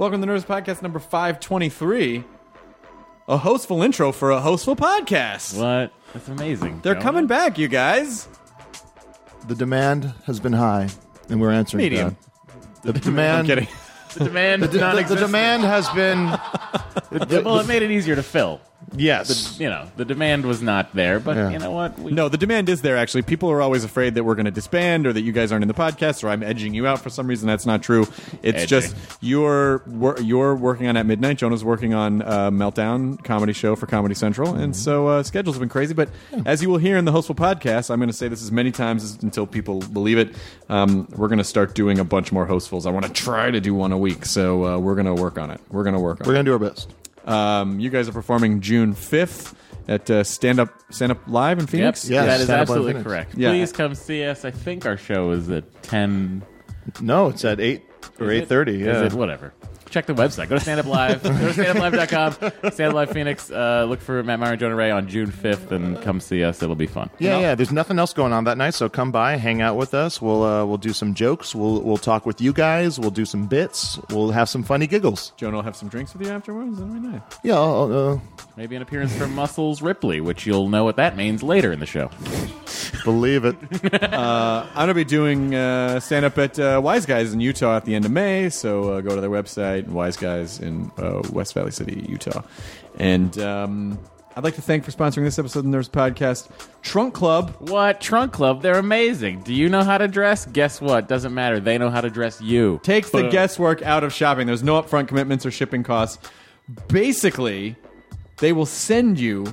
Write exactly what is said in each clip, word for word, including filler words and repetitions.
Welcome to Nerdist Podcast number five twenty-three. A hostful intro for a hostful podcast. What? That's amazing. They're Joe. coming back, you guys. The demand has been high, and we're answering Medium. that. The demand. I'm kidding. The demand The, the, the non-existent. demand has been. Yeah, well, it made it easier to fill. Yes. You know, the demand was not there, but Yeah. you know what? We, No, the demand is there, actually. People are always afraid that we're going to disband or that you guys aren't in the podcast or I'm edging you out for some reason. That's not true. It's Edging. just you're wor- you're working on At Midnight. Jonah's working on uh, Meltdown comedy show for Comedy Central. And so uh, schedules have been crazy. But as you will hear in the Hostful podcast, I'm going to say this as many times as, until people believe it. Um, we're going to start doing a bunch more Hostfuls. I want to try to do one a week. So uh, we're going to work on it. We're going to work on We're it. going to do our best. Um, you guys are performing June fifth at uh, Stand Up Stand Up Live in Yep, Phoenix. Yes, that is Stand Up Live absolutely Phoenix. correct. Yeah. Please come see us. I think our show is at ten. No, it's at eight or Is it? eight thirty. Yeah. Is it? Whatever. Check the website. Go to Stand Up Live. Go to stand up live dot com. Stand Up Live Phoenix. Uh, look for Matt Meyer and Jonah Ray on June fifth and come see us. It'll be fun. Yeah, yeah. There's nothing else going on that night, so come by, hang out with us. We'll uh, we'll do some jokes. We'll we'll talk with you guys. We'll do some bits. We'll have some funny giggles. Jonah will have some drinks with you afterwards. That'll be nice. Yeah. I'll, uh, Maybe an appearance from Muscles Ripley, which you'll know what that means later in the show. believe it. I'm going to be doing uh, stand up at uh, Wise Guys in Utah at the end of May. So uh, go to their website, Wise Guys in uh, West Valley City, Utah. And um, I'd like to thank for sponsoring this episode of the Nerds Podcast, Trunk Club. What? Trunk Club? They're amazing. Do you know how to dress? Guess what? Doesn't matter. They know how to dress you. Takes the Boom. guesswork out of shopping. There's no upfront commitments or shipping costs. Basically, they will send you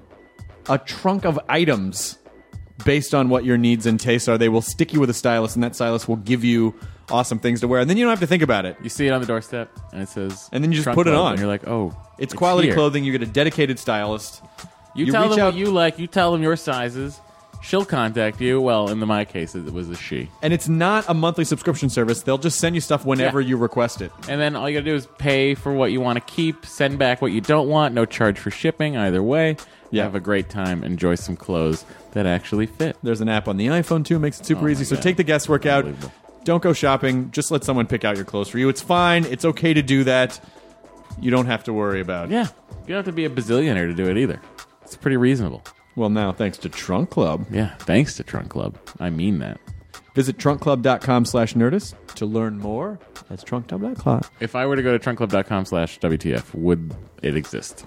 a trunk of items based on what your needs and tastes are. They will stick you with a stylist, and that stylist will give you awesome things to wear. And then you don't have to think about it. You see it on the doorstep, and it says... And then you just Trunk put it Club, on. And you're like, oh, It's quality here. clothing. You get a dedicated stylist. You, You tell reach them out- what you like. You tell them your sizes. She'll contact you. Well, in the, my case, it was a she. And it's not a monthly subscription service. They'll just send you stuff whenever Yeah. you request it. And then all you gotta do is pay for what you want to keep, send back what you don't want, no charge for shipping either way. You Yeah. have a great time, enjoy some clothes that actually fit. There's an app on the iPhone, too. Makes it super Oh easy. my So God. take the guesswork out. Unbelievable. Don't go shopping. Just let someone pick out your clothes for you. It's fine. It's okay to do that. You don't have to worry about it. Yeah, you don't have to be a bazillionaire to do it either. It's pretty reasonable. Well, now, thanks to Trunk Club. Yeah, thanks to Trunk Club. I mean that. Visit trunkclub.com slash nerdist to learn more. That's trunkclub dot com. If I were to go to trunkclub.com slash WTF, would it exist?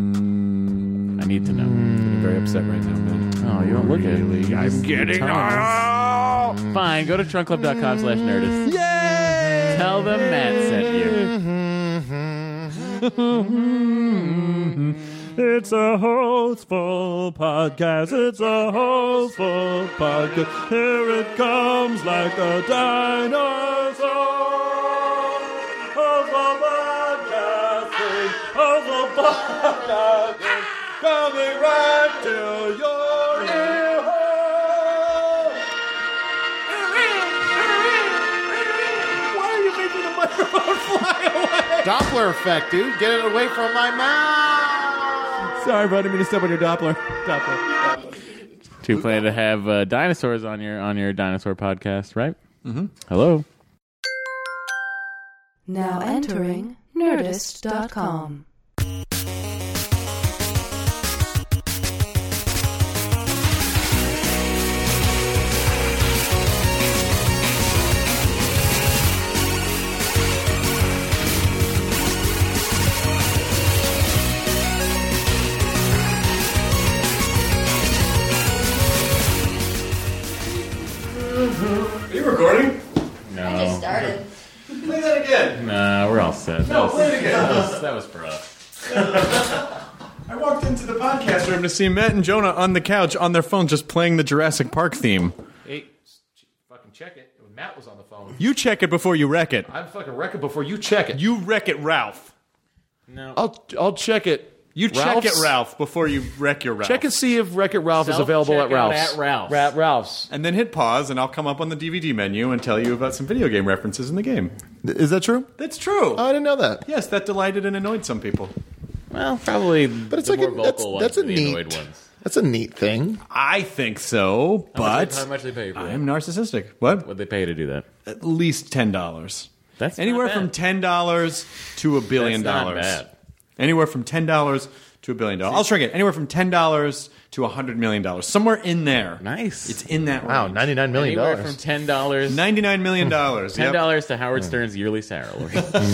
Mm, I need to know. I'm very upset right now, man. Oh, you don't look at it. I'm getting off. Fine, go to trunkclub.com slash nerdist. Yay! Tell them Matt sent you. It's a hostful podcast. It's a hostful podcast. Here it comes like a dinosaur. Hostful podcasting. Hostful podcasting. Coming right to your ear hole. Why are you making the microphone fly away? Doppler effect, dude. Get it away from my mouth. Sorry, bro. I didn't mean to step on your Doppler. Doppler. Do you plan to have uh, dinosaurs on your on your dinosaur podcast, right? Mm-hmm. Hello. Now entering Nerdist dot com. Are you recording? No. I just started. Play that again. Nah, we're all set. No, that, play was, it again. that, was, that was for us. I walked into the podcast room to see Matt and Jonah on the couch on their phone just playing the Jurassic Park theme. Hey, fucking check it. Matt was on the phone. You check it before you wreck it. I'm fucking wreck it before you check it. You wreck it, Ralph. No. I'll I'll check it. You check Ralph's? it, Ralph, before you wreck your Ralph. Check and see if Wreck It Ralph is available at Self-checkout Ralph's. at Ralph's. Ra- Ralph's. And then hit pause, and I'll come up on the D V D menu and tell you about some video game references in the game. Is that true? That's true. Oh, I didn't know that. yes, that delighted and annoyed some people. Well, probably But it's the like more a, vocal that's, ones that's a than the neat. annoyed ones. That's a neat thing. I think so, but How much they pay you for I'm that? narcissistic. What? What'd they pay to do that? At least ten dollars. That's not anywhere bad. from ten dollars to a billion That's not dollars. bad. Anywhere from ten dollars to a billion dollars. I'll shrink it. Anywhere from ten dollars to a hundred million dollars. Somewhere in there. Nice. It's in that Wow, range. ninety-nine million Anywhere dollars. from ten dollars, Ninety-nine million dollars. ten Yep. dollars to Howard Stern's yearly salary.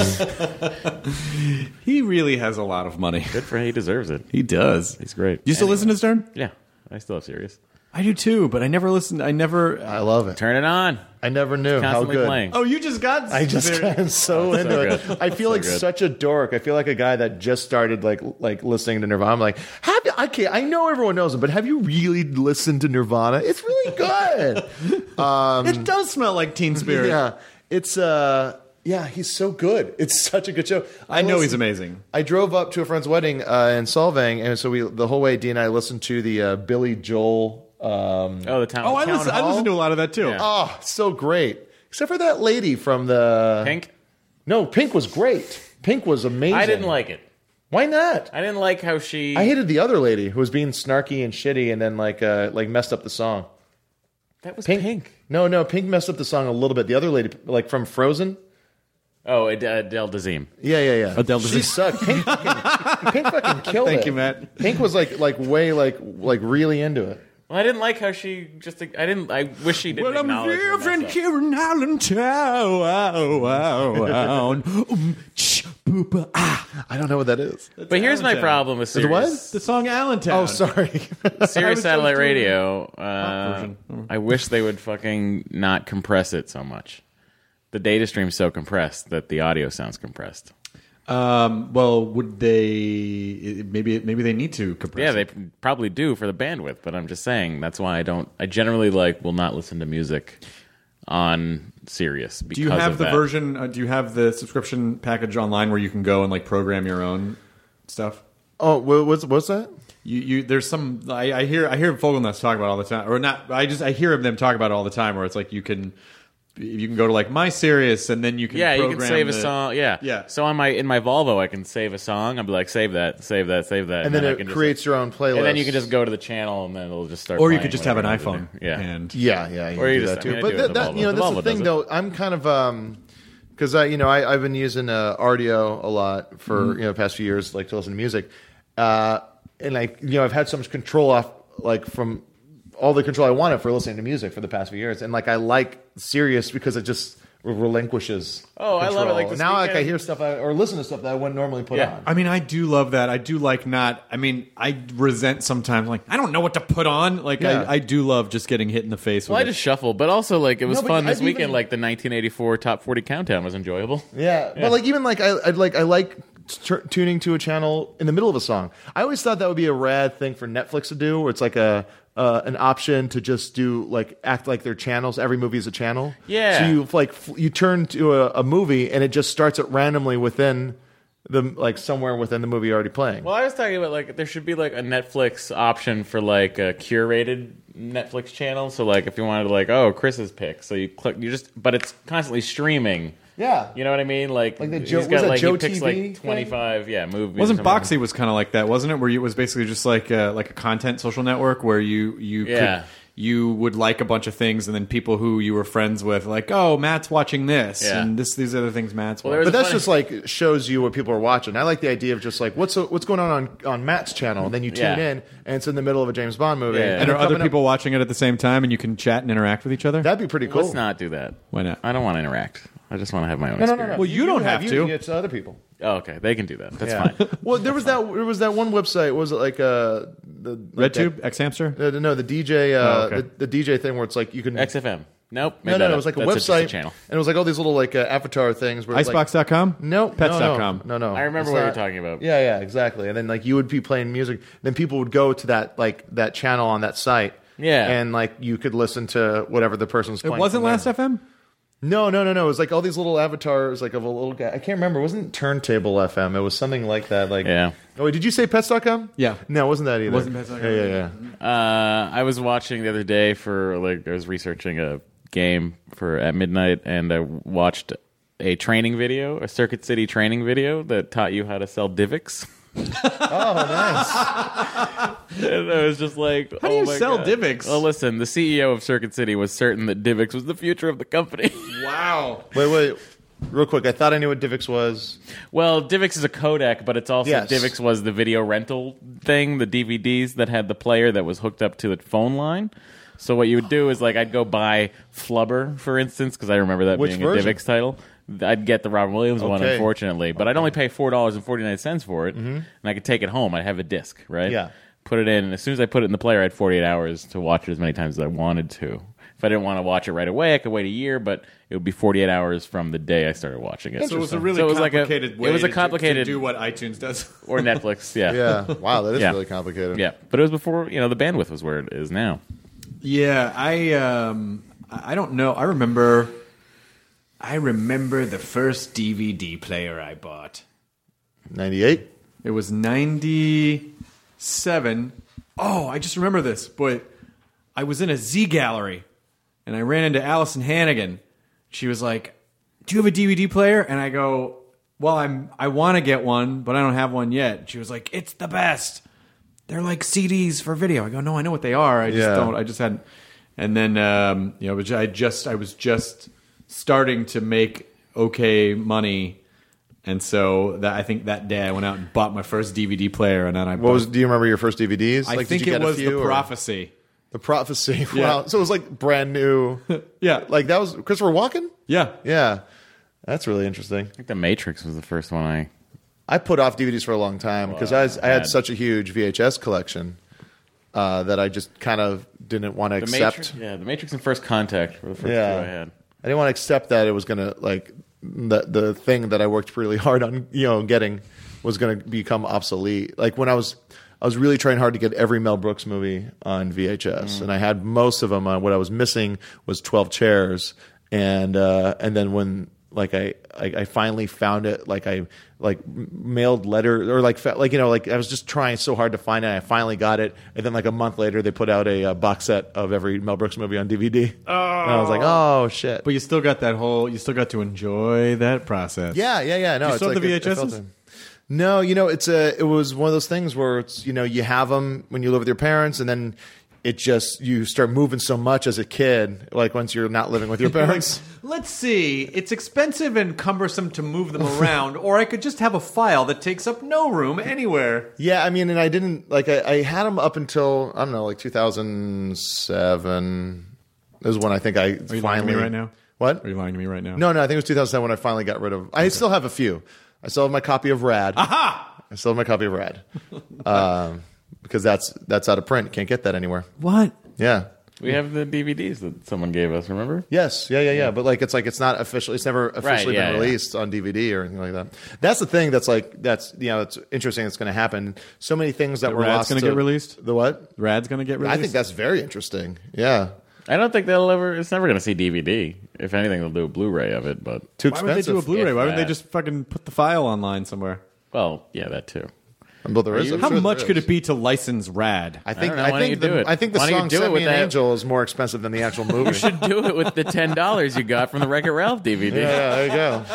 He really has a lot of money. Good for him. He deserves it. He does. He's great. You still Anyway. listen to Stern? Yeah, I still have Sirius. I do too, but I never listened. I never. I love it. Turn it on. I never knew how Constantly good. playing. Oh, you just got. I just got so Oh, into so it. good. I feel So like good. such a dork. I feel like a guy that just started like like listening to Nirvana. I'm like, have you, I can't. I know everyone knows them, but have you really listened to Nirvana? It's really good. um, It does smell like Teen Spirit. yeah, it's uh, yeah, he's so good. It's such a good show. I know he's listened- amazing. I drove up to a friend's wedding uh, in Solvang, and so we the whole way, Dee and I listened to the uh, Billy Joel. Um, Oh, the town. Oh, I town listen, I hall? listen to a lot of that too. Yeah. oh, so great. Except for that lady from the Pink. No, Pink was great. Pink was amazing. I didn't like it. Why not? I didn't like how she. I hated the other lady who was being snarky and shitty, and then like uh, like messed up the song. that was Pink. Pink. No, no, Pink messed up the song a little bit. The other lady, like from Frozen. Oh, Ad- Adele Dazeem. Yeah, yeah, yeah. Adele She Dazeem. sucked. Pink fucking, Pink fucking killed Thank it. you, Matt. Pink was like like way like like really into it. Well, I didn't like how she just. I didn't. I wish she didn't Well, I'm acknowledge her living mess up. here in Allentown. Um, ch, boop, ah. I don't know what that is. But here's my Allentown. problem with The what? Sirius. The song Allentown. Oh, sorry. Sirius was Satellite just doing Radio. Uh, version. I wish they would fucking not compress it so much. The data stream's so compressed that the audio sounds compressed. Um, well, would they? Maybe maybe they need to compress. Yeah, they it. probably do for the bandwidth, but I'm just saying that's why I don't. I generally like will not listen to music on Sirius because Do you have of the that. version? Uh, do you have the subscription package online where you can go and like program your own stuff? Oh, wha- what's what's that? You, you, there's some. I, I hear, I hear Fogelnuts talk about it all the time, or not. I just, I hear them talk about it all the time, where it's like you can, you can go to like My Sirius, and then you can, Yeah, you program can save a the- song. Yeah, Yeah. So on my in my Volvo, I can save a song. I'll be like, save that, save that, save that, And then I it can just, creates your own playlist. and then you can just go to the channel, and then it'll just start. Or you playing could just have an whatever you iPhone. want to do. Yeah, and Yeah, yeah, you Or can you do just- that I too. mean, I but do that, it with the that, you Volvo. know, The that's Volvo the thing does it. though. I'm kind of um, because I, you know, I, I've been using uh, Rdio a lot for Mm-hmm. you know the past few years, like to listen to music, uh, and like you know, I've had so much control off, like from all the control I wanted for listening to music for the past few years, and like I like Sirius because it just relinquishes. Oh, I love it, control. like the now, like I speaker- hear stuff I, or listen to stuff that I wouldn't normally put Yeah. on. I mean, I do love that. I do like not. I mean, I resent sometimes. Like, I don't know what to put on. Like, Yeah. I, I do love just getting hit in the face. Well, with I it. just shuffle, but also like it was No, but fun this I've weekend. even- Like the nineteen eighty-four top forty countdown was enjoyable. Yeah, but like even like I I like I like t- tuning to a channel in the middle of a song. I always thought that would be a rad thing for Netflix to do, where it's like a uh, an option to just do like act like their channels. Every movie is a channel. Yeah. So you like f- you turn to a, a movie and it just starts it randomly within the like somewhere within the movie already playing. Well, I was talking about like there should be like a Netflix option for like a curated Netflix channel. So like if you wanted to like oh Chris's pick, so you click you just but it's constantly streaming. yeah. You know what I mean? Like, Like the he's Joe- got, was that like Joe he picks T V like twenty-five, yeah, movies. Wasn't or something. Boxy was kind of like that, wasn't it? Where you, it was basically just like a, like a content social network where you you Yeah. could, you would like a bunch of things, and then people who you were friends with, like, oh, Matt's watching this, Yeah. and this these are the things Matt's Well, there watching. was But a that's funny- just like shows you what people are watching. I like the idea of just like what's what's going on on, on Matt's channel, and then you tune Yeah. in, and it's in the middle of a James Bond movie. Yeah. and they're are other coming up- people watching it at the same time, and you can chat and interact with each other? That'd be pretty cool. Let's not do that. Why not? I don't want to interact. I just want to have my own No, no, experience. no, no. Well, you don't have you, to. It's other people. Oh, okay, they can do that. That's Yeah. fine. Well, there was that. There was that one website. What was it like? Uh, the like RedTube, X Hamster. that- uh, no, the D J. Uh, Oh, okay. the, the D J thing where it's like you can. X F M. Nope. no, made no, that no. It up. was like a That's just website, channel. and it was like all these little like uh, avatar things. Where it's Icebox dot com? Like, no, Pets no, dot no, com. No, no. I remember It's what you're not- talking about. Yeah, yeah, exactly. And then like you would be playing music, then people would go to that like that channel on that site. Yeah. and like you could listen to whatever the person's It playing. wasn't from there. Last F M? No, no, no, no. It was like all these little avatars, like of a little guy. I can't remember. It wasn't Turntable F M. It was something like that. Like, Yeah. Oh, wait, did you say Pets dot com? Yeah. No, it wasn't that either. It wasn't Pets dot com. Yeah, yeah, yeah. Uh, I was watching the other day for like I was researching a game for at midnight, and I watched a training video, a Circuit City training video that taught you how to sell Divx. Oh, nice. And I was just like, How do oh you my sell God. Divx? Well, listen, the C E O of Circuit City was certain that Divx was the future of the company. Wow. Wait, wait. real quick, I thought I knew what DivX was. Well, DivX is a codec, but it's also Yes. DivX was the video rental thing, the D V Ds that had the player that was hooked up to the phone line. So what you would do is, like, I'd go buy Flubber, for instance, because I remember that Which being version? a DivX title. I'd get the Robin Williams one, Okay. unfortunately, but I'd only pay four dollars and forty nine cents for it, and I could take it home. I'd have a disc, right? Yeah. Put it in, and as soon as I put it in the player, I had forty eight hours to watch it as many times as I wanted to. If I didn't want to watch it right away, I could wait a year, but it would be forty eight hours from the day I started watching it. So it was a really So it was like a- complicated way it was a to- complicated- to do what iTunes does. Or Netflix, yeah. Yeah. Wow, that is Yeah. really complicated. Yeah, but it was before, you know, the bandwidth was where it is now. Yeah, I um, I don't know. I remember, I remember the first D V D player I bought. ninety-eight? It was ninety-seven. Oh, I just remember this. Boy, I was in a Z gallery, and I ran into Allison Hannigan. She was like, "Do you have a D V D player?" And I go, "Well, I'm. I want to get one, but I don't have one yet." She was like, "It's the best. They're like C Ds for video." I go, "No, I know what they are. I just Yeah. don't. I just hadn't." And then, um, you know, which I just, I was just starting to make okay money. And so that I think that day I went out and bought my first D V D player, and then I What bought, was? Do you remember your first D V Ds? I Like, think did you it get a was few, The or- Prophecy. The Prophecy. Yeah. Wow. So it was like brand new. Yeah, Like that was Christopher Walken? yeah. Yeah. That's really interesting. I think The Matrix was the first one I... I put off D V Ds for a long time because I, was- I had bad. such a huge V H S collection uh, that I just kind of didn't want to The accept. Matrix, yeah, The Matrix and First Contact were the first Yeah. two I had. I didn't want to accept that it was going to, like, the, the thing that I worked really hard on, you know, getting was going to become obsolete. Like when I was, I was really trying hard to get every Mel Brooks movie on V H S, and I had most of them. On, what I was missing was twelve Chairs, and uh, and then when like I, I I finally found it, like I like mailed letter or like fa- like you know like I was just trying so hard to find it. And I finally got it, and then like a month later they put out a, uh box set of every Mel Brooks movie on D V D. Oh. And I was like, oh shit. But you still got that whole. You still got to enjoy that process. Yeah, yeah, yeah. No, You it's still have like the it- it felt V H Ss? it. No, you know, it's a. It was one of those things where it's you know you have them when you live with your parents, and then it just you start moving so much as a kid. Like once you're not living with your parents. Let's see. It's expensive and cumbersome to move them around, or I could just have a file that takes up no room anywhere. Yeah, I mean, and I didn't like. I, I had them up until I don't know, like two thousand seven. Is when I think I Are you lying finally. to me right now? What? Are you lying to me right now? No, no, I think it was two thousand seven when I finally got rid of. I still have a few. I still have my copy of Rad. Aha! I still have my copy of Rad, um, because that's that's out of print. Can't get that anywhere. What? Yeah. We have the D V Ds that someone gave us, remember? Yes. Yeah. Yeah. Yeah. But like, it's like it's not official. It's never officially yeah, been yeah. released on D V D or anything like that. That's the thing. That's like that's you know it's interesting. That's going to happen. So many things that The were Rad's lost. gonna to- get released? The what? Rad's gonna get released. I think that's very interesting. Yeah. I don't think they'll ever... It's never going to see D V D. If anything, they'll do a Blu-ray of it, but... Too Why would expensive. they do a Blu-ray? If Why wouldn't they that. just fucking put the file online somewhere? Well, yeah, that too. But there is. you- I'm How sure there much could is. it be to license Rad? I think. don't know. I, Why don't think you the. do it? I think the Why don't you song do it "Send with Me an that- Angel" is more expensive than the actual movie. You should do it with the ten dollars you got from the Wreck-It Ralph D V D. Yeah. There you go.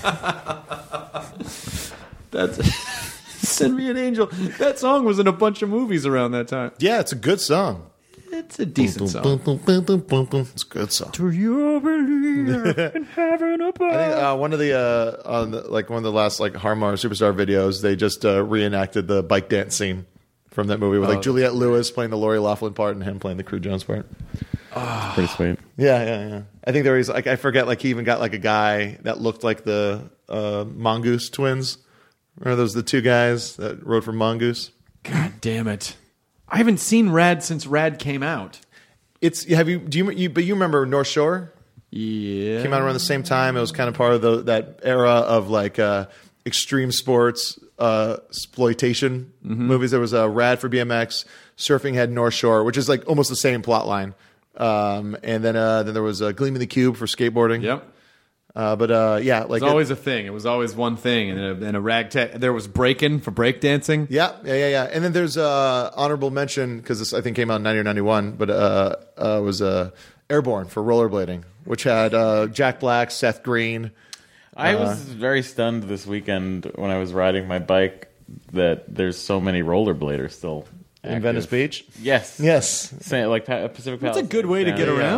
That's Send Me an Angel. That song was in a bunch of movies around that time. Yeah, it's a good song. It's a decent song. Boom, boom, boom, boom, boom, boom. It's a good song. Do you believe in heaven above? I think uh, one of the uh, on the, like one of the last like Harmar Superstar videos, they just uh, reenacted the bike dance scene from that movie with like Juliette Lewis playing the Lori Loughlin part and him playing the Crew Jones part. Pretty sweet. Yeah, yeah, yeah. I think there was like I forget like he even got like a guy that looked like the uh, Mongoose twins. Remember those the two guys that rode for Mongoose? God damn it! I haven't seen Rad since Rad came out. It's have you do you, you but you remember North Shore? Yeah, Came out around the same time. It was kind of part of the, that era of like uh, extreme sports uh, exploitation movies. There was a uh, Rad for B M X, Surfing had North Shore, which is like almost the same plot line. Um, and then uh, then there was uh, Gleaming the Cube for skateboarding. Yep. Uh, but uh, yeah, like It was always a thing. It was always one thing, and a, and a ragtag. There was breaking for breakdancing. yeah, yeah, yeah, yeah. And then there's uh, honorable mention because this I think came out in ninety or ninety-one, but uh, uh, was uh, Airborne for rollerblading, which had uh, Jack Black, Seth Green. I was very stunned this weekend when I was riding my bike that there's so many rollerbladers still In active. Venice Beach? Yes. Yes. Say, like Pa- Pacific That's Palisades. a good way to down get there. around.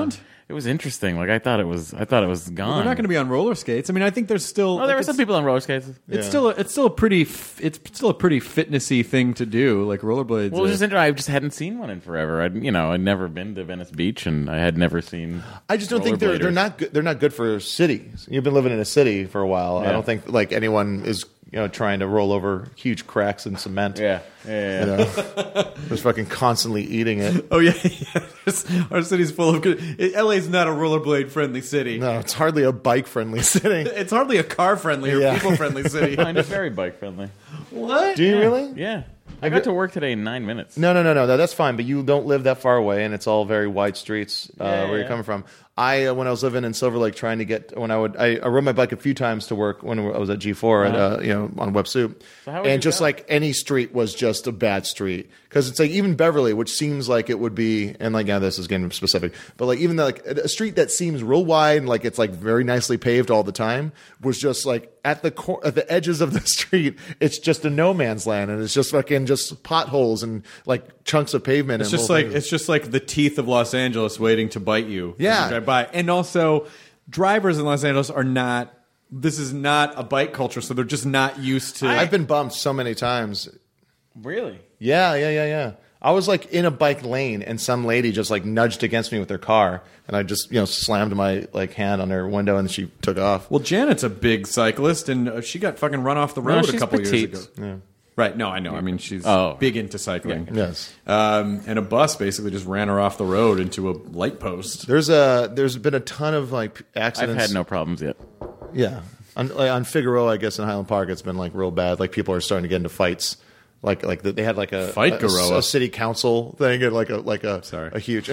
it was interesting. Like I thought it was. I thought it was gone. We're not going to be on roller skates. I mean, I think there's still. Oh, there like, were some it's- people on roller skates. It's Yeah. still a, it's still a pretty f- it's still a pretty fitnessy thing to do, like rollerblades. Well, it was just interesting. I just hadn't seen one in forever. I'd you know I'd never been to Venice Beach, and I had never seen. I just don't think they're they're rollerbladers. not good. They're not good for cities. You've been living in a city for a while. I Yeah. don't think like anyone is you know trying to roll over huge cracks in cement. Yeah, yeah, yeah. You know, just fucking constantly eating it. oh yeah, yeah. Our city's full of good. L A's not a rollerblade friendly city. No, it's hardly a bike friendly city. It's hardly a car friendly or Yeah. people friendly city. Mine is very bike friendly. What? Do you really? Yeah, I got to work today in nine minutes. No, no, no, no, no. That's fine. But you don't live that far away, and it's all very wide streets uh, Yeah, where you're yeah. coming from. I, uh, when I was living in Silver Lake, trying to get when I would, I, I rode my bike a few times to work when I was at G four at uh, you know on Web Soup, So how would and you just go? like any street was just a bad street because it's like even Beverly, which seems like it would be, and like yeah, this is getting specific, but like even the, like a street that seems real wide and like it's like very nicely paved all the time was just like at the cor- at the edges of the street, it's just a no man's land, and it's just fucking just potholes and like chunks of pavement. It's and just little like things. it's just like the teeth of Los Angeles waiting to bite you. as Yeah. you drive by. And also, drivers in Los Angeles are not. This is not a bike culture, so they're just not used to. I've been bumped so many times. Really? Yeah, yeah, yeah, yeah. I was like in a bike lane, and some lady just like nudged against me with her car, and I just you know slammed my like hand on her window, and she took off. well, Janet's a big cyclist, and uh, she got fucking run off the road a she's couple petite. years ago. Right? No, I know. I mean, she's Oh. big into cycling. Yes. Um, and a bus basically just ran her off the road into a light post. There's a there's been a ton of like I've accidents. had no problems yet. Yeah, on, like, on Figueroa, I guess in Highland Park, it's been like real bad. Like people are starting to get into fights. Like like they had like a Fight a, Garoa. a city council thing and like a like a Sorry. a huge.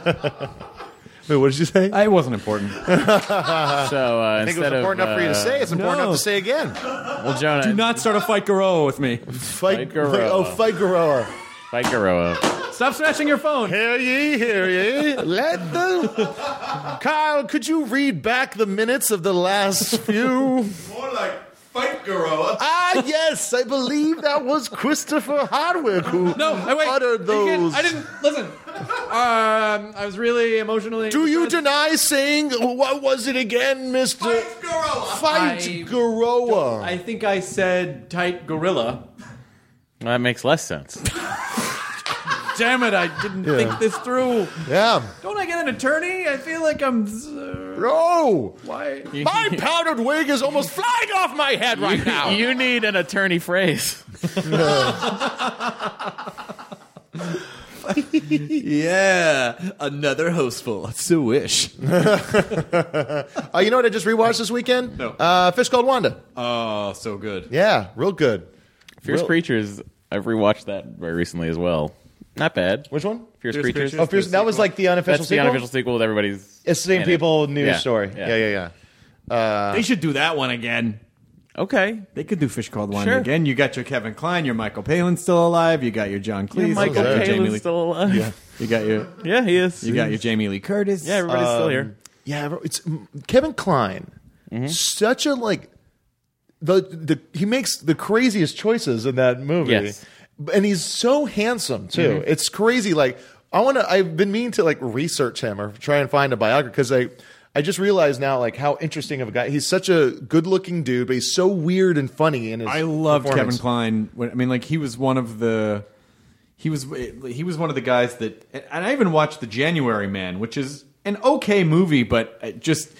Wait, what did you say? It wasn't important. So uh, I think it was instead important of enough for you to uh, say. It's important no. enough to say again. well, Jonah, Do not start a fight Garoa with me. Fight, Garoa. Oh, fight Garoa. fight Garoa. Stop smashing your phone. Hear ye, hear ye. Let the Kyle, could you read back the minutes of the last few? More like fight Garoa. Ah, yes, I believe that was Christopher Hardwick who No, I wait. uttered You can't- those. I didn't listen. Um, I was really emotionally. Do you deny saying what was it again, Mister Fight Garoa? Fight I- Garoa? I think I said tight gorilla. Well, that makes less sense. Damn it! I didn't think this through. Yeah. Don't I get an attorney? I feel like I'm. Uh, No. why? My powdered wig is almost flying off my head right now. You need an attorney phrase. Yeah, another hostful. So wish. Uh, you know what I just rewatched this weekend? No. Uh, Fish Called Wanda. Oh, so good. Yeah, real good. Fierce Real- Creatures. I've rewatched that very recently as well. Not bad. Which one? Fierce, Fierce Creatures. Creatures. Oh, Fierce, that was like the unofficial That's the sequel? unofficial sequel with everybody's. It's the same in people, it. new Yeah, story. yeah. Yeah, yeah, yeah. They should do that one again. Okay. They could do Fish Called Wanda Sure. again. You got your Kevin Kline, your Michael Palin still alive. You got your John Cleese. Yeah, you Michael got your Jamie Palin's Lee. still alive. Yeah, You got your. yeah he is. You got your Jamie Lee Curtis. Yeah, everybody's still Um, here. Yeah, bro, it's Kevin Kline. Such a like the the he makes the craziest choices in that movie. Yes. And he's so handsome too. It's crazy. Like I want to. I've been meaning to like research him or try and find a biography because I. I just realized now, like how interesting of a guy. He's such a good-looking dude, but he's so weird and funny in his. I love Kevin performance. Kline. When- I mean, like he was one of the. He was he was one of the guys that, and I even watched The January Man, which is an okay movie, but it just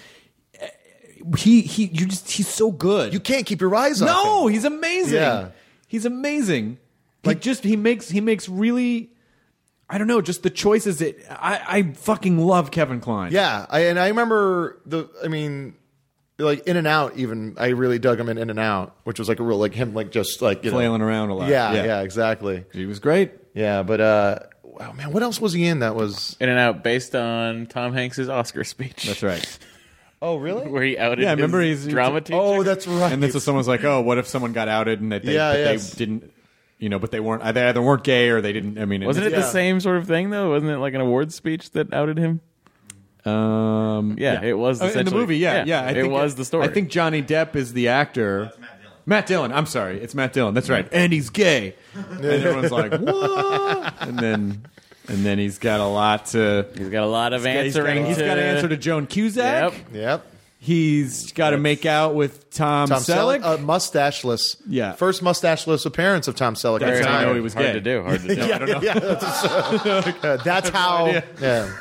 he he you just he's so good. You can't keep your eyes on no, him. he's amazing. Yeah. He's amazing. Like just he makes he makes really. I don't know, just the choices that I, I fucking love Kevin Kline. Yeah, I, and I remember the. I mean, like In and Out. Even I really dug him in In and Out, which was like a real like him like just like you know, Flailing around a lot. Yeah, yeah, exactly. He was great. Yeah, but uh, wow, man, what else was he in that was? In and Out, based on Tom Hanks's Oscar speech. That's right. Oh, really? Where he outed Yeah, I remember his he's- drama teacher. Oh, that's right. And then so someone's like, "Oh, what if someone got outed and that they, Yeah, but yes. they didn't, you know, but they weren't they either weren't gay or they didn't." I mean, Wasn't it the Yeah. same sort of thing, though? Wasn't it like an awards speech that outed him? Um, Yeah, it was Oh, in the essentially- movie. Yeah, yeah, yeah. I it think was the story. I think Johnny Depp is the actor. Matt Dillon. I'm sorry, it's Matt Dillon. That's right, and he's gay. And everyone's like, "What?" And then And then he's got a lot to. He's got a lot of He's answering. got, he's to, got to answer to Joan Cusack. Yep. Yep. He's got to make out with Tom, Tom Selleck. Selleck, uh, mustacheless. Yeah. First mustacheless appearance of Tom Selleck. That's at the how I time. know he was Hard gay. to do. Hard to do. yeah, I don't know. yeah, that's, uh, that's how. idea. Yeah.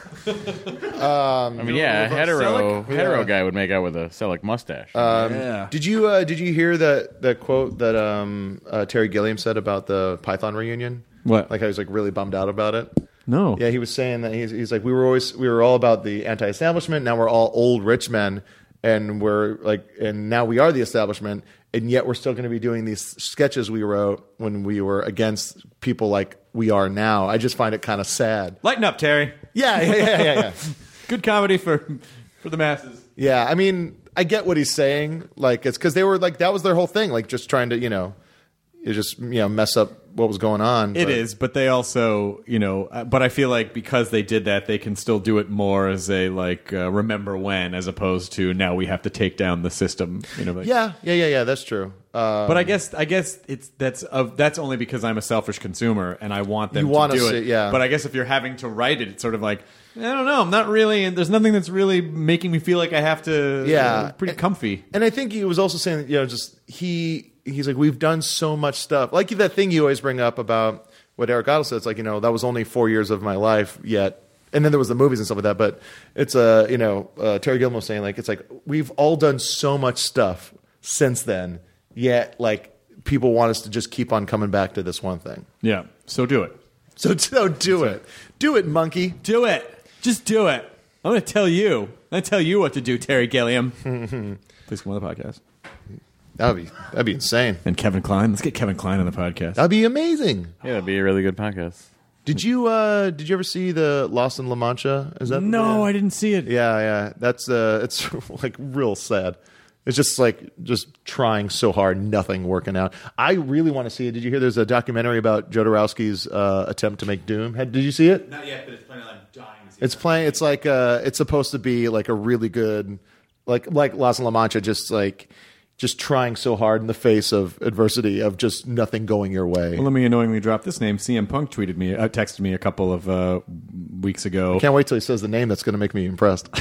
I mean, yeah, a hetero Selleck? hetero Yeah. guy would make out with a Selleck mustache. yeah. Did you uh, did you hear that that quote that um, uh, Terry Gilliam said about the Python reunion? What? Like, I was like really bummed out about it. No. Yeah, he was saying that he's, he's like, we were always we were all about the anti-establishment. Now we're all old rich men, and we're like, and now we are the establishment, and yet we're still going to be doing these sketches we wrote when we were against people like we are now. I just find it kind of sad. Lighten up, Terry. Yeah, yeah, yeah, yeah. yeah. Good comedy for for the masses. Yeah, I mean, I get what he's saying. Like, it's because they were like, that was their whole thing, like just trying to, you know, you just, you know, mess up what was going on. It but- is, but they also, you know, uh, but I feel like because they did that, they can still do it more as a like uh, remember when, as opposed to now we have to take down the system. You know, like, Yeah, yeah, yeah, yeah. That's true. Uh, But I guess I guess it's that's uh, that's only because I'm a selfish consumer and I want them You to wanna do see- it. yeah. But I guess if you're having to write it, it's sort of like I don't know. I'm not really. And there's nothing that's really making me feel like I have to. Yeah. uh, pretty comfy. and I think he was also saying, that, you know, just he he's like, we've done so much stuff. Like that thing you always bring up about what Eric Idle said. It's like, you know, that was only four years of my life yet. And then there was the movies and stuff like that. But it's a, uh, you know, uh, Terry Gilliam was saying, like, it's like, we've all done so much stuff since then, yet, like, people want us to just keep on coming back to this one thing. Yeah. So do it. So, so do it. Do it, monkey. Do it. Just do it. I'm going to tell you. I'm going to tell you what to do, Terry Gilliam. Please come on the podcast. That would be, that'd be insane. And Kevin Kline. Let's get Kevin Kline on the podcast. That'd be amazing. Yeah, that'd be a really good podcast. Did you, uh, did you ever see the Lost in La Mancha? Is that No, yeah. I didn't see it. Yeah, yeah. That's uh it's like real sad. It's just like just trying so hard, nothing working out. I really want to see it. Did you hear there's a documentary about Jodorowsky's uh, attempt to make Doom? Had, did you see it? Not yet, but it's planning on dying to see It's playing it's like uh it's supposed to be like a really good like like Lost in La Mancha, just like just trying so hard in the face of adversity of just nothing going your way. Well, let me annoyingly drop this name. C M Punk tweeted me, uh, texted me a couple of uh, weeks ago. Can't wait till he says the name. That's going to make me impressed.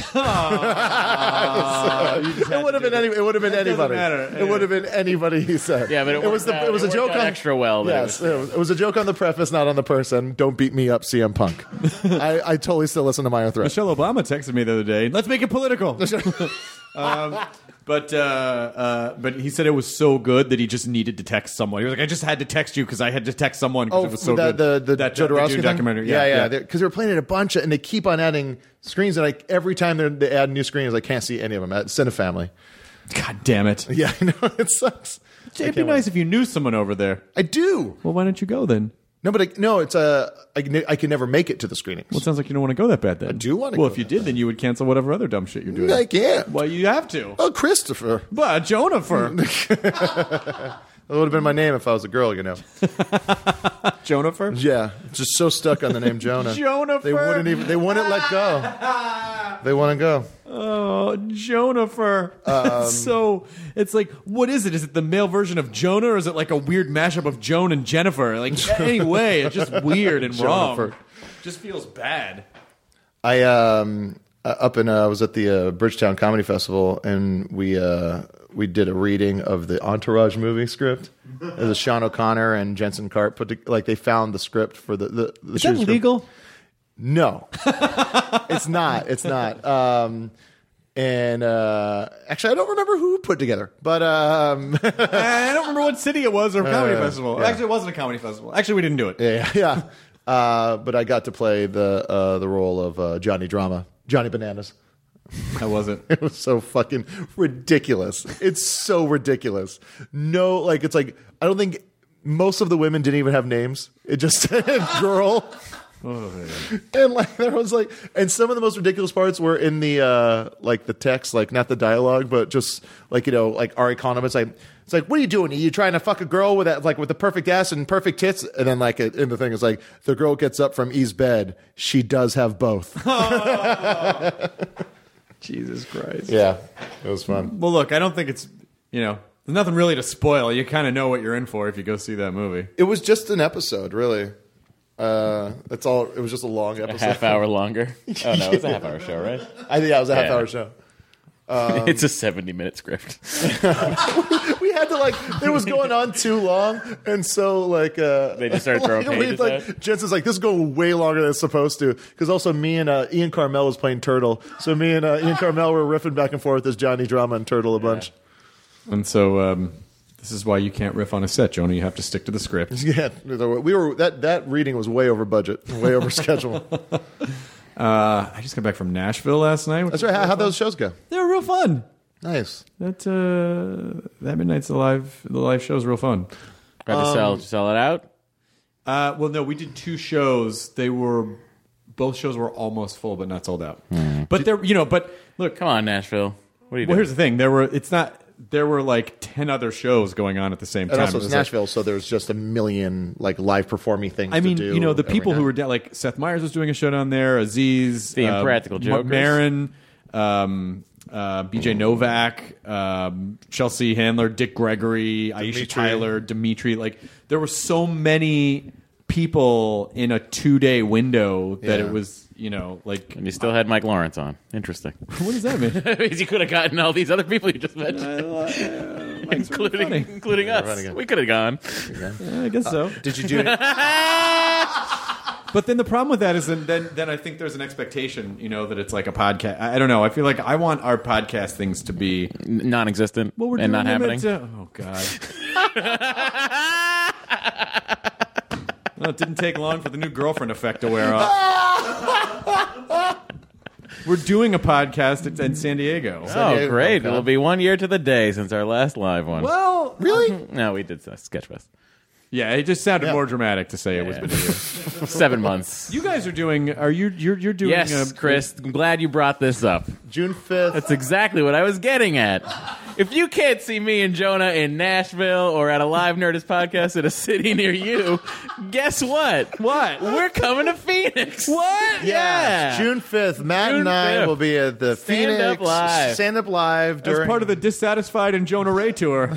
It would have been any. It would have been anybody. matter. It would have been anybody. He said. Yeah, but it, it was worked the. out- It was a worked joke out on extra well. that it Yes, was- it was, it was a joke on the preface, not on the person. Don't beat me up, C M Punk. I, I totally still listen to my own threat. Michelle Obama texted me the other day. Let's make it political. um, but uh, uh, but he said it was so good that he just needed to text someone. He was like, I just had to text you because I had to text someone because Oh, it was so that, good. the the that Jodorowsky Dune thing? documentary. Yeah, yeah. yeah. Because they were playing it a bunch, of, and they keep on adding screens, and like every time they're, they add new screens, I can't see any of them. At Cinefamily. God damn it! Yeah, I know it sucks. I It'd be can't nice wait. if you knew someone over there. I do. Well, why don't you go then? No, but I, no, it's a. I, can- I can never make it to the screenings. Well, it sounds like you don't want to go that bad then. I do wanna Well, go if you that did, then you would cancel whatever other dumb shit you're doing. I can't. Well, you have to. Oh, Christopher. But Jonah That would have been my name if I was a girl, you know. Jonah Yeah, just so stuck on the name Jonah. Jonah They wouldn't even. They wouldn't let go. They want to go. Oh, Jonah Um, so it's like, what is it? Is it the male version of Jonah, or is it like a weird mashup of Joan and Jennifer? Like, anyway, it's just weird and wrong. Jonah-fer. Just feels bad. I um uh, up in uh, I was at the uh, Bridgetown Comedy Festival, and we uh we did a reading of the Entourage movie script. It was Sean O'Connor and Jensen Karp put to, like they found the script for the the, the Is shoot that script. legal? No, it's not. It's not. Um, and uh, actually, I don't remember who put together, but um, I don't remember what city it was or comedy Uh, festival. yeah. Actually, it wasn't a comedy festival. Actually, we didn't do it. yeah, yeah. Uh, but I got to play the uh, the role of uh, Johnny Drama, Johnny Bananas. That wasn't. It was so fucking ridiculous. It's so ridiculous. No, like it's like I don't think most of the women didn't even have names. It just said girl. And like there was like, and some of the most ridiculous parts were in the uh like the text, like not the dialogue, but just like you know, like Ari Kahneman. It's like it's like, what are you doing? Are you trying to fuck a girl with that, like with the perfect ass and perfect tits? And then like in the thing is like the girl gets up from E's bed. She does have both. Jesus Christ. Yeah, it was fun. Well, look, I don't think it's, you know, there's nothing really to spoil. You kind of know what you're in for if you go see that movie. It was just an episode, really. Uh, that's all. It was just a long A episode. half hour longer. Oh no, it's a half hour show, right? I think yeah, it was a half Yeah. hour show. It's a seventy minute script. We had to like it was going on too long, and so like uh, They just started throwing like, we- pages like, out? Jensen's like, this is going way longer than it's supposed to, because also me and uh, Ian Carmel was playing Turtle, so me and uh, Ian Carmel were riffing back and forth as Johnny Drama and Turtle a bunch. And so um, this is why you can't riff on a set, Jonah. You have to stick to the script. Yeah, we were that that reading was way over budget, way over schedule. Uh, I just got back from Nashville last night. which That's was right. How really how fun. those shows go? They were real fun. Nice. That uh, that Midnight's the live the live show's real fun. Got to sell sell it out. Uh, well, no, we did two shows. They were both shows were almost full, but not sold out. But they're you know, but look, Come on, Nashville. What are you well, doing? here's the thing. There were it's not there were like ten other shows going on at the same And time. also, It it's was like- Nashville, so there's just a million like live performing things. I mean, to do you know, the every people who night. were down, like Seth Meyers was doing a show down there, Aziz, The uh, Impractical Mark Jokers. Maron, um, uh, B J Novak, um, Chelsea Handler, Dick Gregory, Aisha Dimitri. Tyler, Dimitri. Like, there were so many people in a two day window that Yeah. it was, you know, like, And you still had Mike Lawrence on. Interesting. what does that mean? Because you could have gotten all these other people you just mentioned, including funny. including funny us. guy. We could have gone. Yeah, I guess so. Did you do? But then the problem with that is then, then then I think there's an expectation, you know, that it's like a podcast. I, I don't know. I feel like I want our podcast things to be N- non-existent well, we're and doing not them happening. at, uh, oh God. Well, it didn't take long for the new girlfriend effect to wear off. We're doing a podcast at, in San Diego. Oh, Diego, great! okay. It'll be one year to the day since our last live one. Well, Really? No, we did uh, Sketchfest. yeah, it just sounded Yeah. more dramatic to say it was Yeah. been a year. Seven months. You guys are doing. Are you? You're you're doing. Yes, a, Chris. I'm glad you brought this up. June fifth. That's exactly what I was getting at. If you can't see me and Jonah in Nashville or at a live Nerdist podcast in a city near you, guess what? What? We're coming to Phoenix. What? Yeah, June fifth. Matt June and I fifth. will be at the Stand Phoenix Up Live. Stand Up Live As during part of the Dissatisfied and Jonah Ray tour.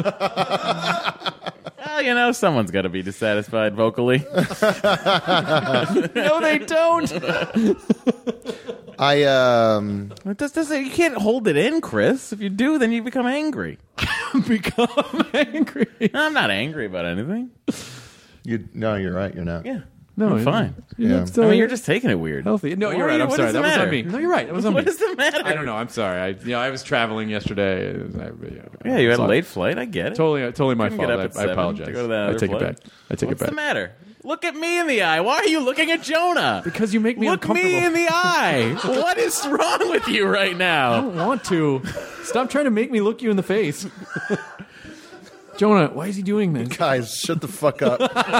Well, you know, someone's got to be dissatisfied vocally. No, they don't. I um It does, does, you can't hold it in, Chris. If you do, then you become angry. Become angry. I'm not angry about anything. you no, you're right. You're not. Yeah. No, I'm fine. You're Yeah. not still I mean, you're just taking it weird. healthy. No, Why you're are right. you- I'm what sorry. does That it was on matter? me. No, you're right. That was on What me. does it matter? I don't know. I'm sorry. I, you know, I was traveling yesterday. It was- I, you know, Yeah, you had a sorry. late flight. I get it. Totally, totally my Couldn't fault. get up I, at I seven apologize. to go to that I other take flight. it back. I take What's it back. the matter? Look at me in the eye. Why are you looking at Jonah? Because you make me Look uncomfortable. me in the eye. What is wrong with you right I now? don't want to. Stop trying to make me look you in the face. Jonah, why is he doing this? Guys, shut the fuck up.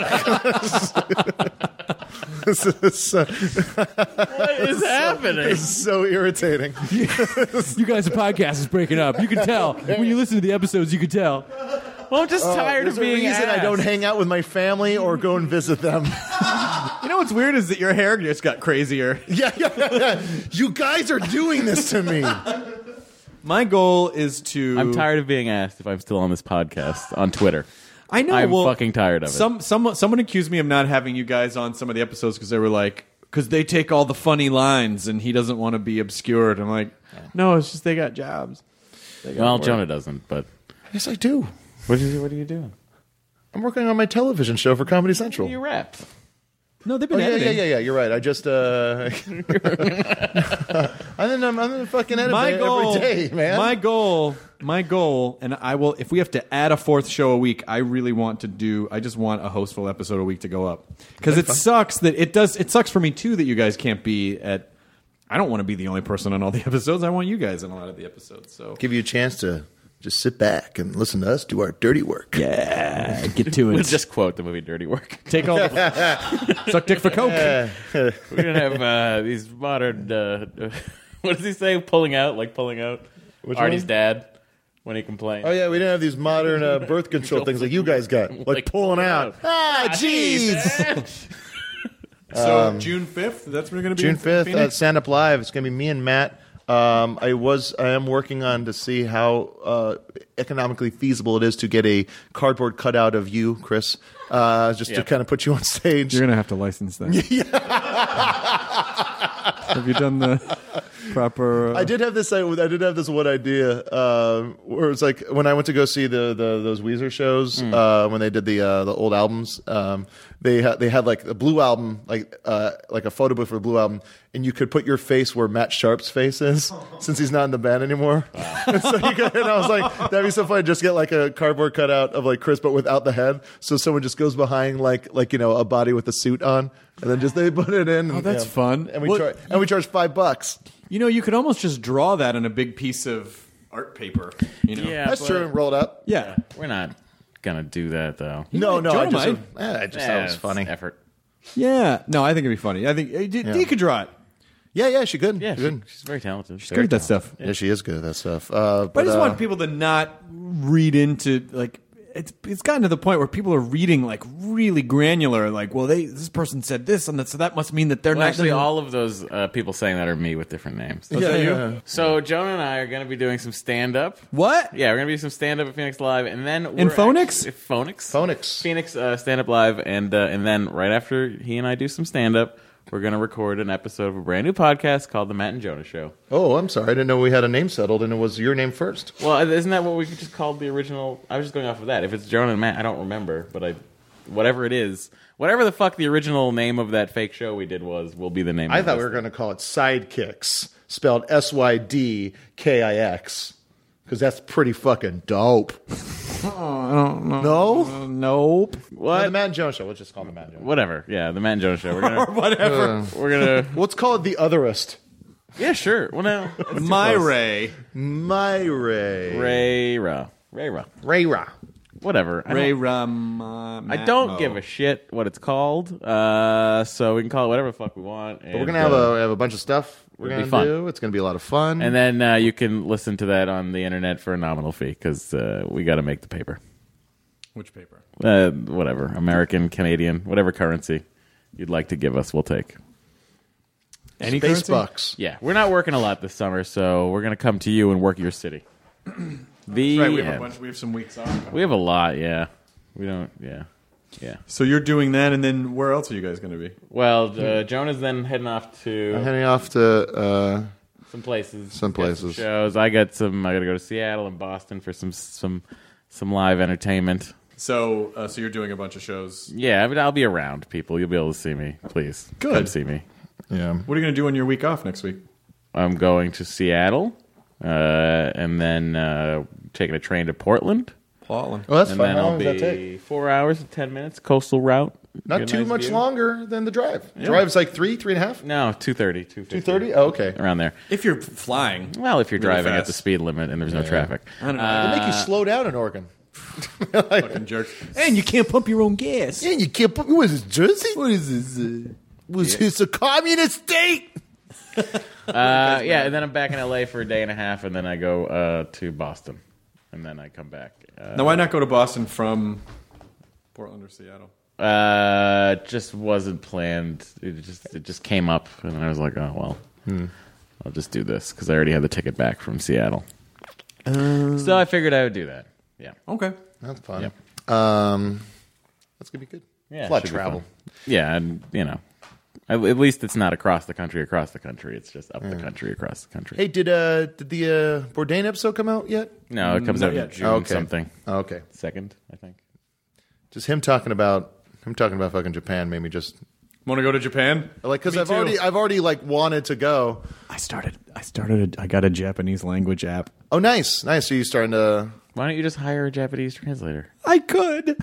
this, is, uh, What is happening? this is so irritating. You guys, the podcast is breaking up. You can tell. When you listen to the episodes, you can tell. Well, I'm just tired There's of a being reason I don't asked. hang out with my family or go and visit them. You know what's weird is that your hair just got crazier. yeah, yeah, yeah. You guys are doing this to me. My goal is to. I'm tired of being asked if I'm still on this podcast on Twitter. I know. I'm well, fucking tired of it. Some someone someone accused me of not having you guys on some of the episodes because they were like, because they take all the funny lines and he doesn't want to be obscured. I'm like, no, it's just they got jobs. They got Well, work. Jonah doesn't, but Yes, I do. what are you, what are you doing? I'm working on my television show for Comedy Central. You rap. No, they've Oh, been yeah, yeah, editing. yeah, yeah. You're right. I just uh, and then I'm, I'm gonna fucking edit My it goal, every day, man. my goal, my goal, and I will. If we have to add a fourth show a week, I really want to do. I just want a hostful episode a week to go up because it sucks that it does. It sucks for me too that you guys can't be at. I don't want to be the only person on all the episodes. I want you guys in a lot of the episodes. So Give you a chance to just sit back and listen to us do our dirty work. yeah, get to We'll it. just quote the movie Dirty Work. Take all the suck dick for coke. We're gonna have uh, these modern. Uh, what does he say? Pulling out, like pulling out. Which Artie's one? dad when he complained. Oh yeah, we didn't have these modern uh, birth control things like you guys got, like, Like pulling pulling out. out. Ah, jeez. So June fifth. That's when we're going to be June in fifth Phoenix? at Stand Up Live. It's gonna be me and Matt Um, I was I am working on to see how uh, economically feasible it is to get a cardboard cutout of you, Chris, uh, just to Yep. kind of put you on stage. You're gonna have to license that. Have you done the proper? Uh, I did have this. I, I did have this one idea uh, where it's like when I went to go see the, the those Weezer shows Mm. uh, when they did the uh, the old albums. Um, they had they had like the Blue album, like uh, like a photo booth for the Blue album, and you could put your face where Matt Sharp's face is, since he's not in the band anymore. And so you could, and I was like, that'd be so funny. Just get like a cardboard cutout of like Chris, but without the head. So someone just goes behind like like you know a body with a suit on, and then just they put it in. Oh, that's fun. And we What- char- and we charge five bucks. You know, you could almost just draw that on a big piece of art paper. You know? Yeah, That's but- true. Roll it up. Yeah. We're not gonna do that though. No, no, I Jonah just, might. eh, I just Yeah, thought it was it's funny. Effort. Yeah. No, I think it'd be funny. I think uh, D, D could draw it. Yeah, yeah, she could. Yeah, she she, could. she's very talented. She's good at that stuff. Yeah, she is good at that stuff. Uh, but But I just uh, want people to not read into like it's it's gotten to the point where people are reading like really granular, like, well, they this person said this, and that, so that must mean that they're Well, not actually, they're- all of those uh, people saying that are me with different names. Is that you? yeah. So Jonah and I are going to be doing some stand up. What? Yeah, we're going to be some stand up at Phoenix Live, and then In we're Phoenix? actually- Phoenix, Phoenix. Phoenix uh, stand up live, and uh, and then right after he and I do some stand up, we're going to record an episode of a brand new podcast called The Matt and Jonah Show. Oh, I'm sorry. I didn't know we had a name settled, and it was your name first. Well, isn't that what we just called the original? I was just going off of that. If it's Jonah and Matt, I don't remember, but I, whatever it is, whatever the fuck the original name of that fake show we did was, will be the name. I of thought this we were going to call it Sidekicks, spelled S Y D K I X, because that's pretty fucking dope. Oh, I don't know. No? Uh, nope. What? No, the Matt and Jones Show. Let's just call it the Matt and Jones. Whatever. Yeah, the Matt and Jonah Show. We're gonna, Whatever. we're gonna. Let's call it the Otherist. Yeah, sure. Well, no. that's too My close. Ray. My Ray. Ray Ra. Ray Ra. Ray Ra. Whatever. I Ray don't, Ram. Uh, I Matt don't Mo. give a shit what it's called. Uh, so we can call it whatever the fuck we want. But we're going to have a, have a bunch of stuff we're It'll going be to fun. do. It's going to be a lot of fun. And then uh, you can listen to that on the internet for a nominal fee because uh, we got to make the paper. Which paper? Uh, whatever. American, Canadian, whatever currency you'd like to give us, we'll take. Any Space currency? Bucks. Yeah, we're not working a lot this summer, so we're going to come to you and work your city. The Right, we have a end. bunch. We have some weeks off. We have a lot, yeah. We don't, yeah. Yeah. So you're doing that, and then where else are you guys going to be? Well, uh, Jonah's then heading off to I'm heading off to... Uh, some places. Some Got places. shows. I got some. I got to go to Seattle and Boston for some some some live entertainment. So, uh, so you're doing a bunch of shows. Yeah, I mean, I'll be around, people. You'll be able to see me. Please, Good. come see me. yeah. What are you going to do on your week off next week? I'm going to Seattle, uh, and then uh, taking a train to Portland, Portland. Well, that's and fun. then How I'll long does that be take? four hours and ten minutes coastal route. Not Get a too nice much view. longer than the drive. Drive's like three, three and a half? No, two thirty, two two thirty? Oh, okay. around there. If you're flying, Well, if you're Really driving at fast. the speed limit and there's no traffic. I don't know. They make you slow down in Oregon. fucking jerks. And you can't pump your own gas. And you can't put. What is this, Jersey? What is this? Uh, was this a communist state? Uh, yeah, and then I'm back in L A for a day and a half, and then I go uh, to Boston, and then I come back. Uh, Now, why not go to Boston from Portland or Seattle? Uh, just wasn't planned. It just it just came up, and I was like, oh well, Hmm. I'll just do this because I already had the ticket back from Seattle. So I figured I would do that. Yeah, Okay. That's fun. Um, that's gonna be good. yeah, a lot of should be travel. fun. Yeah, and you know, at, at least it's not across the country. Across the country, it's just up the country, across the country. Hey, did uh did the uh, Bourdain episode come out yet? no, it comes Not out in yet. June Okay. something Oh, okay. second, I think. Just him talking about him talking about fucking Japan made me just Want to go to Japan? like because Me I've too. already I've already like wanted to go. I started. I started. A, I got a Japanese language app. Oh, nice, nice. So you starting to? Why don't you just hire a Japanese translator? I could.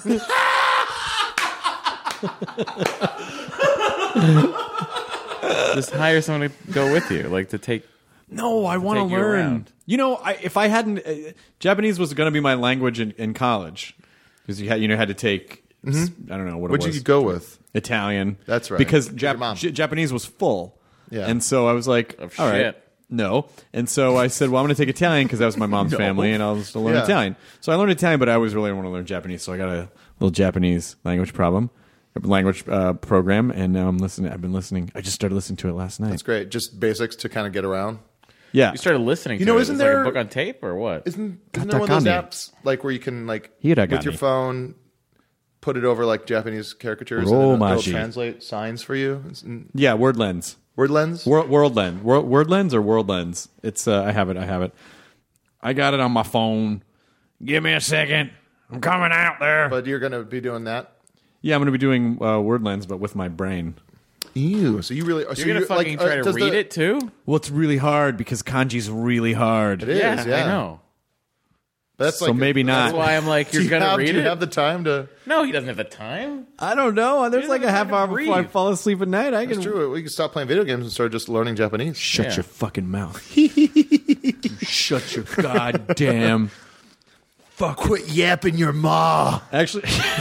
Just hire someone to go with you, like to take. No, I want to take you learn. around. You know, I, if I hadn't, uh, Japanese was going to be my language in, in college because you had you know had to take. s- I don't know what What'd it was. you go with? Italian. That's right. Because With your Jap- mom. J- Japanese was full. Yeah. And so I was like, Of all right, shit. no. And so I said, well, I'm going to take Italian because that was my mom's No. family, and I'll just learn Yeah. Italian. So I learned Italian, but I always really want to learn Japanese. So I got a little Japanese language problem, language uh, program, and now I'm listening. I've been listening. I just started listening to it last night. It's great. Just basics to kind of get around. Yeah. You started listening. You to know, it. isn't It's like there- a book on tape or what? Isn't, isn't there one of those apps like where you can like Hiragana. with your phone put it over like Japanese caricatures Romaji. and then it'll translate signs for you? It's- Yeah, Word Lens. Word lens? World, World Lens. World, Word Lens or World Lens? It's. Uh, I have it. I have it. I got it on my phone. Give me a second. I'm coming out there. But you're going to be doing that? Yeah, I'm going to be doing uh, Word Lens, but with my brain. Ew. So you really... So You're gonna fucking like, try uh, to does read the- it too? Well, it's really hard because kanji's really hard. It is, yeah, yeah. I know. That's So like maybe not. That's why I'm like, you're do you gonna have, read do you it. have the time to... No, he doesn't have the time. I don't know. There's He like a doesn't half fucking hour before I read. fall asleep at night. I can It's true. We can stop playing video games and start just learning Japanese. shut Yeah. your fucking mouth. You shut your goddamn. Fuck, quit yapping your ma. Actually,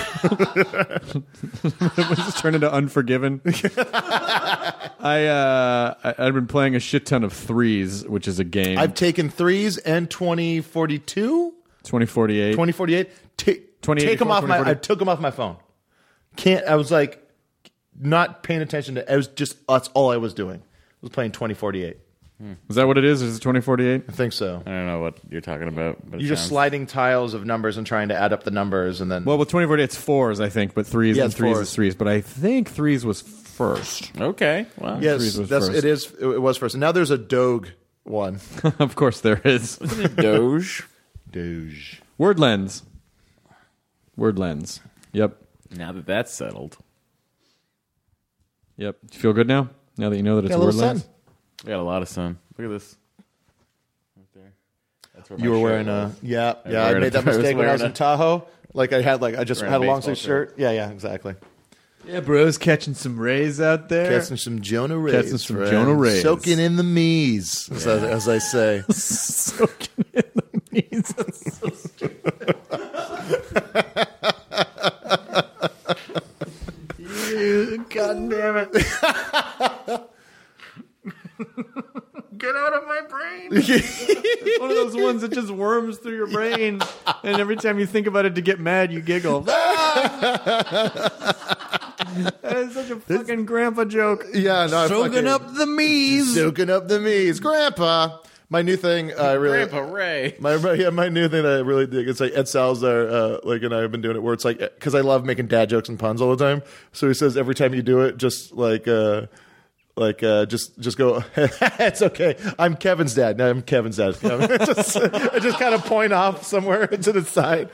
we just turn into Unforgiven. I uh, I, I've been playing a shit ton of Threes, which is a game. I've taken threes and twenty forty-two, twenty forty-eight. twenty forty-eight. Ta- twenty take them eighty-four, off my... twenty forty. I took them off my phone. Can't... I was like not paying attention to... I was just... That's all I was doing. I was playing twenty forty-eight. Is that what it is? Is it twenty forty-eight? I think so. I don't know what you're talking about. But it You're just sounds- sliding tiles of numbers and trying to add up the numbers, and then Well, with twenty forty-eight, it's fours, I think, but threes Yeah, and it's threes fours. is threes. But I think threes was first. Okay. Well, yes, Threes was that's first. it is. It was first. And now there's a Doge one. Of course, there is. Doge. Doge. Word Lens. Word Lens. Yep. Now that that's settled, Yep. You feel good now? Now that you know that it's Got a Word little Lens? sun. we got a lot of sun. Look at this. Right there. That's where You my were shirt wearing was. a yeah I yeah. I wearing made a- that I was mistake when I was wearing in a- Tahoe. Like I had like I just Wearing had a a long sleeve baseball shirt. Yeah yeah exactly. Yeah, bro's catching some rays out there. Catching some Jonah Rays. Catching some friend. Jonah Rays. Soaking in the me's, as, I, as I say. Soaking in the knees. That's so stupid. You- God damn it. Get out of my brain. It's one of those ones that just worms through your brain, and every time you think about it to get mad, you giggle. That is such a fucking grandpa joke. Yeah, no, I Soaking fucking- up the me's. Soaking up the me's, Grandpa. My new thing, I really. Grandpa Ray. My yeah, my new thing that I really dig. It's like Ed Salazar, uh, like, and I have been doing it where it's like because I love making dad jokes and puns all the time. So he says every time you do it, just like, uh, like, uh, just just go. It's okay. I'm Kevin's dad. No, I'm Kevin's dad. just, I just kind of point off somewhere to the side.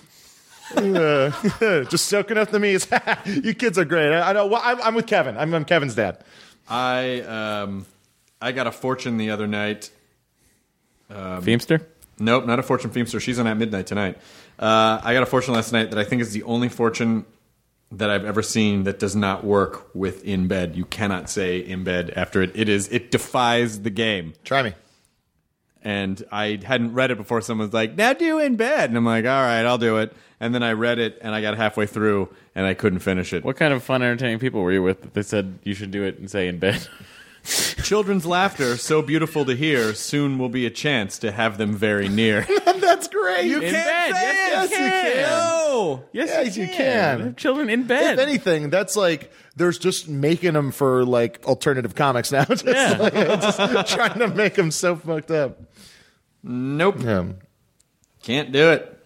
Uh, just soaking up the me's. You kids are great. I, I know. Well, I'm, I'm with Kevin. I'm, I'm Kevin's dad. I um, I got a fortune the other night. Feemster? Nope, not a fortune Feemster. She's on at midnight tonight. Uh, I got a fortune last night that I think is the only fortune that I've ever seen that does not work with in bed. You cannot say in bed after it. It is. It defies the game. Try me. And I hadn't read it before. Someone's like, "Now do in bed," and I'm like, "All right, I'll do it." And then I read it, and I got halfway through, and I couldn't finish it. What kind of fun, entertaining people were you with that they said you should do it and say in bed? Children's laughter, so beautiful to hear, soon will be a chance to have them very near. That's great. You In can't bed. say Yes, it. you can. No. Yes, Yes, you can. Children in bed. If anything, that's like there's just making them for like alternative comics now. Just, Yeah. like, just trying to make them so fucked up. Nope. Yeah. Can't do it.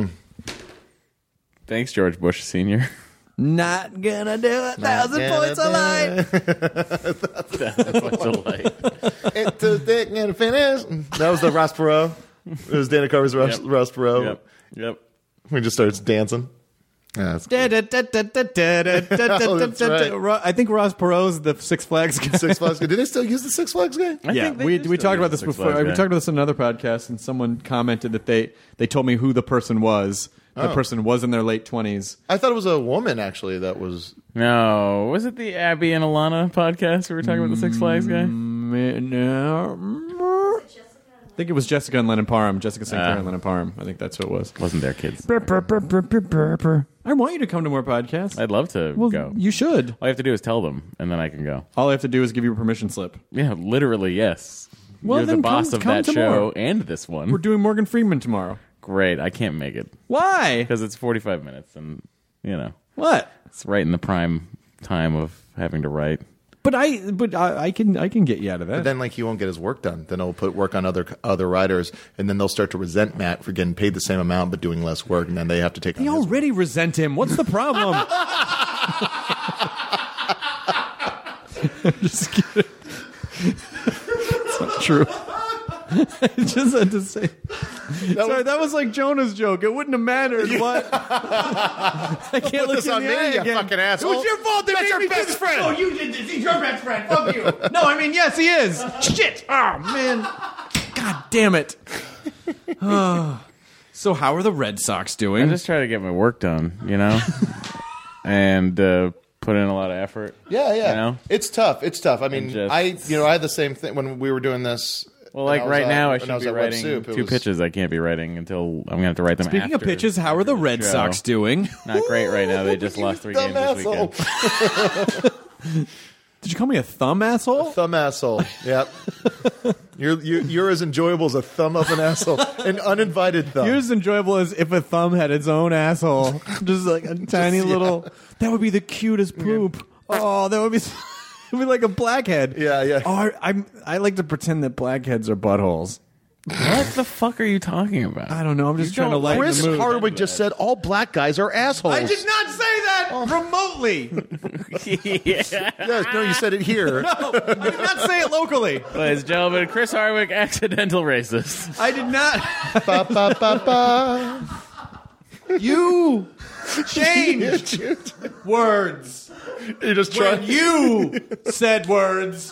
Thanks, George Bush Senior Not gonna do it. Thousand gonna points of do light. What's a light? It's too thick and finish. That was the Ross Perot. It was Dana Carvey's Ross, Yep. Ross Perot. Yep. Yep. He just starts dancing. Yeah, that's cool. That's right. I think Ross Perot's the Six Flags guy. Six Flags guy. Do they still use the Six Flags guy? I Yeah, think they we do we still talked use about the this Six before. Flags We guy. talked about this in another podcast, and someone commented that they they told me who the person was. The Oh. person was in their late twenties. I thought it was a woman, actually, that was... No, was it the Abby and Alana podcast we were talking about the Six Flags guy? No. I think it was Jessica and Lennon Parham. Jessica Saint Clair Ah. and Lennon Parham. I think that's who it was. Wasn't there, kids? I want you to come to more podcasts. I'd love to well, go. you should. All you have to do is tell them, and then I can go. All I have to do is give you a permission slip. Yeah, literally, yes. Well, You're the then boss come- of come that tomorrow. show and this one. We're doing Morgan Freeman tomorrow. Great. I can't make it Why? because it's forty-five minutes, and you know What? it's right in the prime time of having to write. But I, but I, I can, I can get you out of that. But then, like, he won't get his work done. Then he'll put work on other other writers, and then they'll start to resent Matt for getting paid the same amount but doing less work, and then they have to take. They on his already resent him. What's the problem? Just kidding. It's not true. I just had to say. That Sorry, was- that was like Jonah's joke. It wouldn't have mattered. What? I can't Put look this in on the me, eye you again. fucking asshole. It was your fault. They That's made your me do best this. friend. Oh, you did this. He's your best friend. Fuck you. No, I mean, yes, he is. Shit. Oh, man. God damn it. Oh. So how are the Red Sox doing? I just try to get my work done, you know, and uh, put in a lot of effort. Yeah, yeah. You know? It's tough. It's tough. I mean, just- I you know I had the same thing when we were doing this. Well, when like I was, right uh, now, I when should was be at Web writing Soup, it two was- pitches. I can't be writing until I'm going to have to write them. Speaking of after pitches, how are the Red show. Sox doing? Not great right now. They just You lost three dumb games this asshole. weekend. Did you call me a thumb asshole? Thumb asshole. Yep. you're, you're you're as enjoyable as a thumb of an asshole, an uninvited thumb. You're as enjoyable as if a thumb had its own asshole. Just like a tiny yeah. little. That would be the cutest poop. Oh, that would be. It'd be like a blackhead. Yeah, yeah. Oh, I, I'm. I like to pretend that blackheads are buttholes. What the fuck are you talking about? I don't know. I'm just You trying to don't- lighten Chris the mood. Hardwick just said all black guys are assholes. I did not say that remotely. yeah. Yes, no, you said it here. No, I did not say it locally. Ladies and gentlemen, Chris Hardwick, accidental racist. I did not. ba, ba, ba, ba. You changed words You're just when trying. you said words.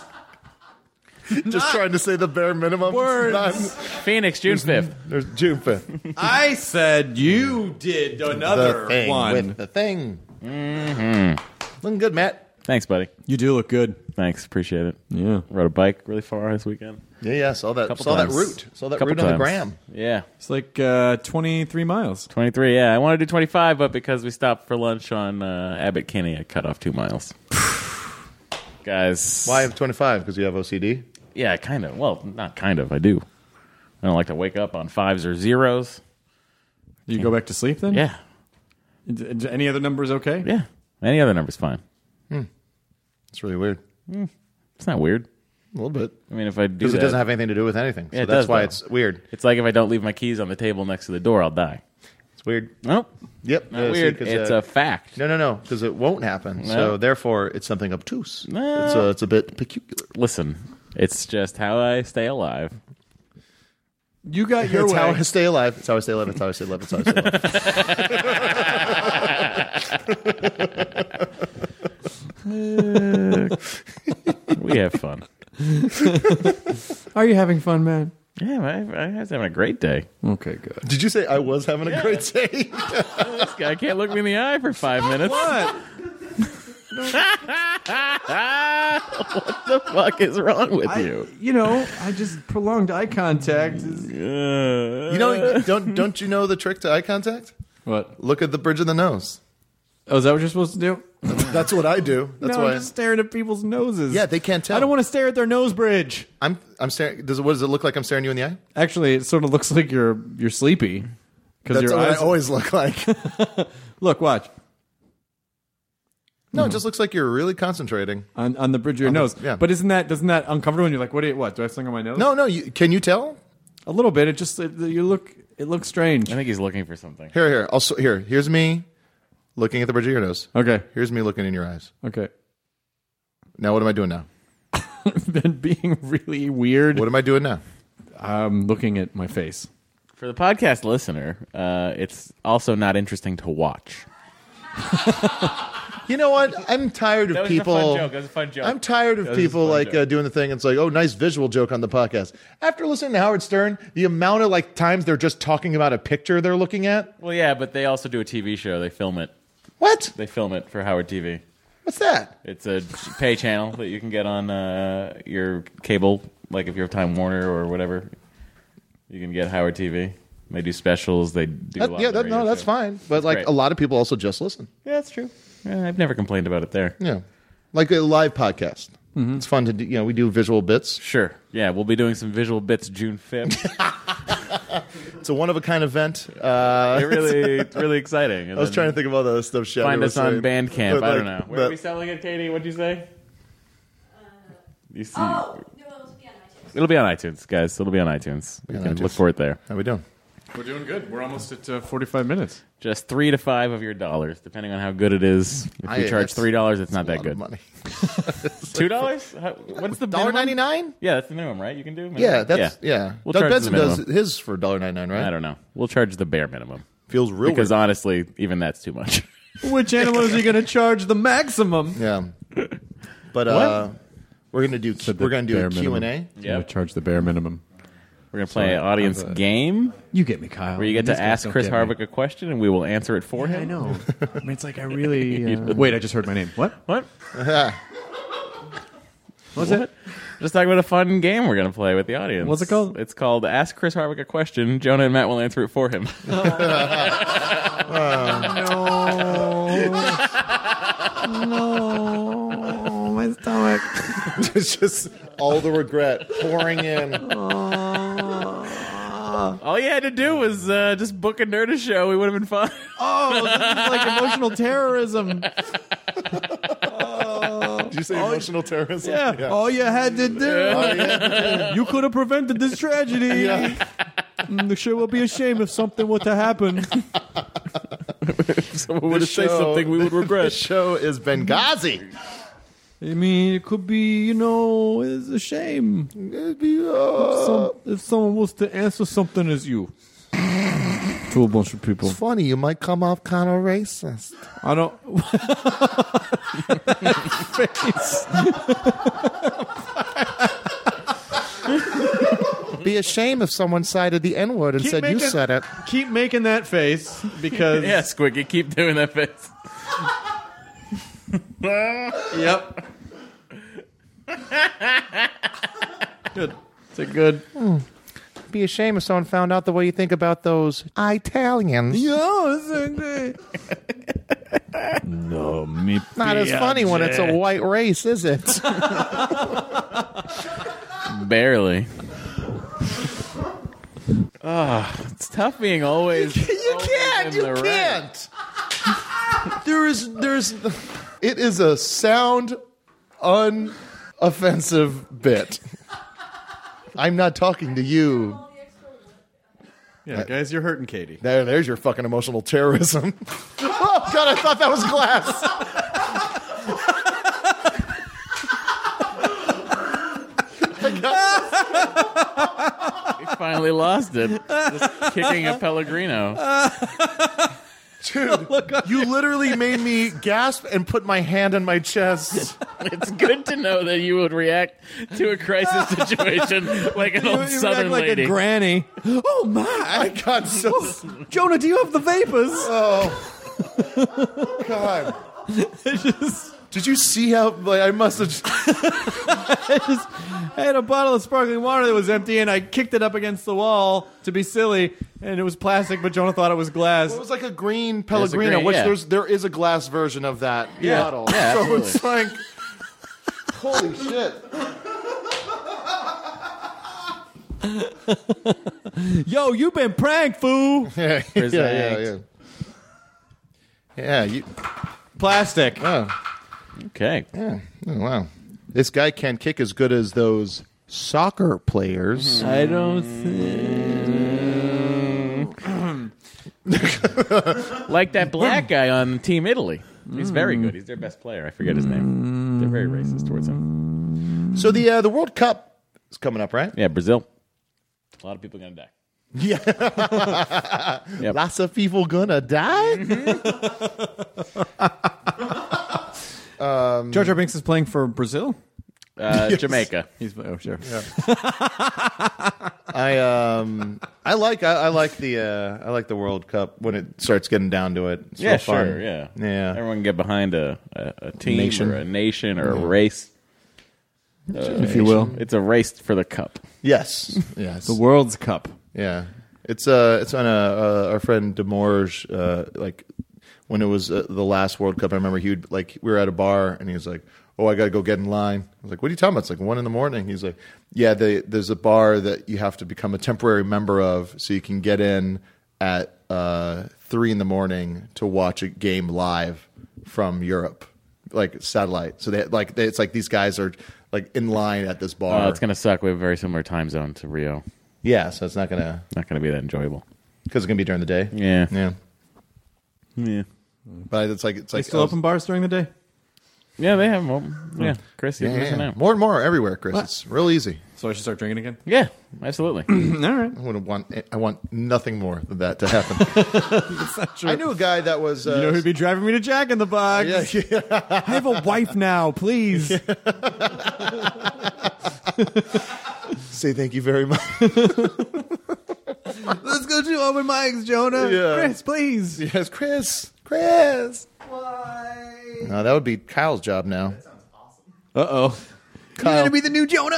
just trying to say the bare minimum. Words. Not- Phoenix, June fifth. There's June fifth. I said you did another The thing one. with the thing. Mm-hmm. Looking good, Matt. Thanks, buddy. You do look good. Thanks, appreciate it. Yeah. Rode a bike really far this weekend. Yeah, yeah. Saw that. Couple Saw times. that route. Saw that Couple route on the times. gram. Yeah. It's like uh, twenty-three miles. twenty-three, yeah. I wanted to do twenty-five, but because we stopped for lunch on uh, Abbott Kinney, I cut off two miles. Guys. Why have twenty-five? Because you have O C D. Yeah, kind of. Well, not kind of. I do. I don't like to wake up on fives or zeros. Do you go back to sleep then? Yeah. D- d- Any other numbers okay? Yeah. Any other number's fine. It's really weird. It's not weird. A little bit. I mean, if I do Because that, it doesn't have anything to do with anything. So Yeah, it that's does, why though. it's weird. it's like if I don't leave my keys on the table next to the door, I'll die. It's weird. Nope. Yep. Not Yeah, see, weird. 'cause, it's uh, a fact. No, no, no. Because it won't happen. So No. therefore, it's something obtuse. No. It's, uh, it's a bit peculiar. Listen, it's just how I stay alive. You got your It's way. how I stay alive. It's how I stay alive. It's how I stay alive. It's how I stay alive. We have fun. Are you having fun, man? Yeah, I, I was having a great day. Okay, good. Did you say I was having a great day? This guy can't look me in the eye for five minutes. What? What the fuck is wrong with I, you? you know, I just prolonged eye contact. is- Uh, You know, don't don't you know the trick to eye contact? What? Look at the bridge of the nose. Oh, is that what you're supposed to do? That's what I do. That's no, why. I'm just staring at people's noses. Yeah, they can't tell. I don't want to stare at their nose bridge. I'm I'm staring. Does it, what does it look like? I'm staring you in the eye. Actually, it sort of looks like you're you're sleepy because That's your what eyes. I always look like. Look, watch No, it just looks like you're really concentrating. on on the bridge of your On the- nose. yeah. But isn't that doesn't that uncomfortable? And you're like, what? Do you, what? Do I have something on my nose? No, no. You, can you tell? a little bit. It just it, you look it looks strange. I think he's looking for something. Here, here. Also, here. Here's me looking at the bridge of your nose. Okay, Here's me looking in your eyes. okay. Now, what am I doing now? Then being really weird. What am I doing now? I'm looking at my face. For the podcast listener, uh, it's also not interesting to watch. You know what? I'm tired of That was people. a fun joke. That was a fun joke. I'm tired of That was a people fun like joke. uh, doing the thing. It's like, oh, nice visual joke on the podcast. After listening to Howard Stern, the amount of like times they're just talking about a picture they're looking at. Well, yeah, but they also do a T V show. They film it. What? They film it for Howard T V. What's that? It's a pay channel that you can get on uh, your cable, like if you have Time Warner or whatever. You can get Howard T V. They do specials. They do a That- lot yeah, of the that, no, radio that's show. fine. But like great. a lot of people also just listen. Yeah, that's true. Yeah, I've never complained about it there. Yeah, like a live podcast. Mm-hmm. It's fun to do. You know, we do visual bits. Sure. Yeah, we'll be doing some visual bits June fifth. It's a one of a kind event. Uh, It really, it's really exciting. I was trying to think of all the stuff. Shad Find was us on saying. Bandcamp. But, I don't like, know. Where but- are we selling it, Katie? What'd you say? You see, Oh, no, it'll be on iTunes. it'll be on iTunes, guys. It'll be on iTunes. You on can iTunes. look for it there. How we doing? We're doing good. We're almost at uh, forty-five minutes. Just three to five of your dollars, depending on how good it is. If I- you charge that's- three dollars, it's not A that lot good. of money. Two dollars? What's the Dollar minimum? ninety nine. Yeah, that's the minimum, right? You can do. Minimum? Yeah, that's yeah. We'll Doug charge Benson the does minimum. his for dollar ninety nine, right? I don't know. We'll charge the bare minimum Feels real because weird. honestly, even that's too much. Which animals are you going to charge the maximum? Yeah, but uh, we're gonna do we're gonna do a Q and A. Yeah, charge the bare minimum. We're gonna play an audience I've, uh, game You get me, Kyle. where you get These to guys ask don't Chris get me. Harvick a question and we will answer it for Yeah, him. I know. I mean, it's like I really. Uh... Wait, I just heard my name. What? What? What's it? Just talking about a fun game we're gonna play with the audience. What's it called? It's called Ask Chris Harvick a Question. Jonah and Matt will answer it for him. No, my stomach. It's just all the regret pouring in. All you had to do was uh, just book a Nerdist show. We would have been fine. Oh, this is like emotional terrorism. Did you say emotional terrorism? Yeah. All you had to do, you could have prevented this tragedy. Mm, The show will be ashamed if something were to happen. Someone would have This said show- something we would This regret. show is Benghazi. I mean, it could be, you know, it's a shame. It'd be, uh, Some, if someone was to answer something as you. To a bunch of people. It's funny. You might come off kind of racist. I don't. Be a shame if someone cited the N word and Keep said you making- said it. Keep making that face because. Yeah, Squiggy, keep doing that face. Yep. Good. It's a good. Be a shame if someone found out the way you think about those Italians. Yo, it's a good. No, me. Not as funny when it's a white race, is it? Barely. Ah, it's tough being always. You can't. in You the right. can't. There is. There's. It is a sound, unoffensive bit. I'm not talking to you. Yeah, guys, you're hurting Katie. There, there's your fucking emotional terrorism. Oh God, I thought that was glass. We finally lost it. Just kicking a Pellegrino. Dude, you literally made me gasp and put my hand on my chest. It's good to know that you would react to a crisis situation like an old You Southern act like lady. a granny. Oh my! I got so. Jonah, do you have the vapors? Oh God! Did you see how? Like I must have. I just I had a bottle of sparkling water that was empty, and I kicked it up against the wall to be silly, and it was plastic, but Jonah thought it was glass. It was like a green Pellegrino, green, which yeah. there's there is a glass version of that Yeah. bottle. Yeah, so absolutely. it's like, holy shit! Yo, you been pranked, fool. Yeah, yeah, yeah, Present. yeah. Yeah, you. Plastic. Oh, Okay. yeah. Oh, wow. This guy can't kick as good as those soccer players. I don't think. Like that black guy on Team Italy. He's very good. He's their best player. I forget his name. They're very racist towards him. So the uh, the World Cup is coming up, right? Yeah, Brazil. A lot of people are going to die. Yeah. Yep. Lots of people gonna die. Jar Jar Binks is playing for Brazil. Uh, Jamaica. He's oh sure. I um I like I, I like the uh, I like the World Cup when it starts getting down to it. It's Yeah, real fun. sure. Yeah. Yeah. Everyone can get behind a, a, a team Nation. or a nation or a race. Uh, If you will. It's a race for the cup. Yes. Yes. The World's Cup. Yeah, it's uh, it's on a uh, our friend Demorge. Uh, like when it was uh, the last World Cup, I remember he would like we were at a bar and he was like, "Oh, I got to go get in line." I was like, "What are you talking about?" It's like one in the morning. He's like, "Yeah, they, there's a bar that you have to become a temporary member of, so you can get in at uh, three in the morning to watch a game live from Europe, like satellite." So they like they, it's like these guys are like in line at this bar. Oh, it's gonna suck. We have a very similar time zone to Rio. Yeah, so it's not gonna Not gonna be that enjoyable. because it's gonna be during the day. Yeah. Yeah, Yeah. but it's like it's They like still open bars during the day? Yeah, they have them. Yeah, Chris, you're Yeah, missing yeah. out. More and more everywhere, Chris. It's real easy. So I should start drinking again? Yeah, absolutely. All right. I would want. I want nothing more than that to happen. I knew a guy that was. Uh, You know who'd be driving me to Jack in the Box? yeah, yeah. I have a wife now, please. Say thank you very much. Let's go to open mics, Jonah. Yeah. Chris, please. Yes, Chris. Chris. Why? No, that would be Kyle's job now. Uh-oh. Kyle. You're going to be the new Jonah?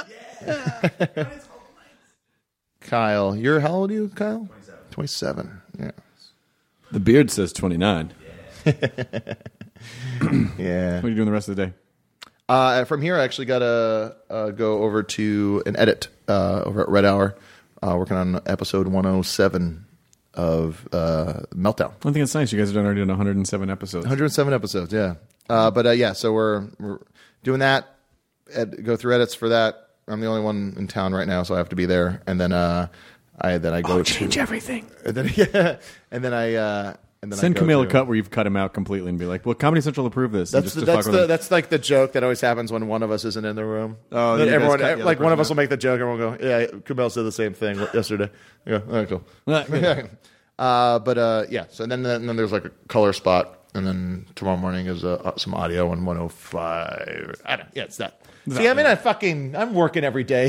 Kyle, you're how old are you, Kyle? twenty-seven. Yeah. The beard says twenty-nine. Yeah. What are you doing the rest of the day? Uh, from here, I actually got to uh, go over to an edit uh, over at Red Hour, uh, working on episode one oh seven of uh, Meltdown. I think it's nice. You guys have done already done one hundred seven episodes. one hundred seven episodes, yeah. Uh, but uh, yeah, so we're, we're doing that. Ed, go through edits for that. I'm the only one in town right now, so I have to be there. And then uh, I then I go Oh, to change everything. And then yeah, and then I uh, and then Send I go Camille to, a cut where you've cut him out completely and be like, well, Comedy Central approved this. and That's just the, to that's fuck with the him. that's like the joke that always happens when one of us isn't in the room. Oh, Then you guys everyone cut the like other one of person us out. will make the joke, and we'll go, "Yeah, Camille said the same thing yesterday." I go, "All right, cool." uh, but uh, yeah, so then and then there's like a color spot, and then tomorrow morning is uh, some audio on one oh five. I don't. Yeah, it's that. See, I mean, I fucking I'm working every day.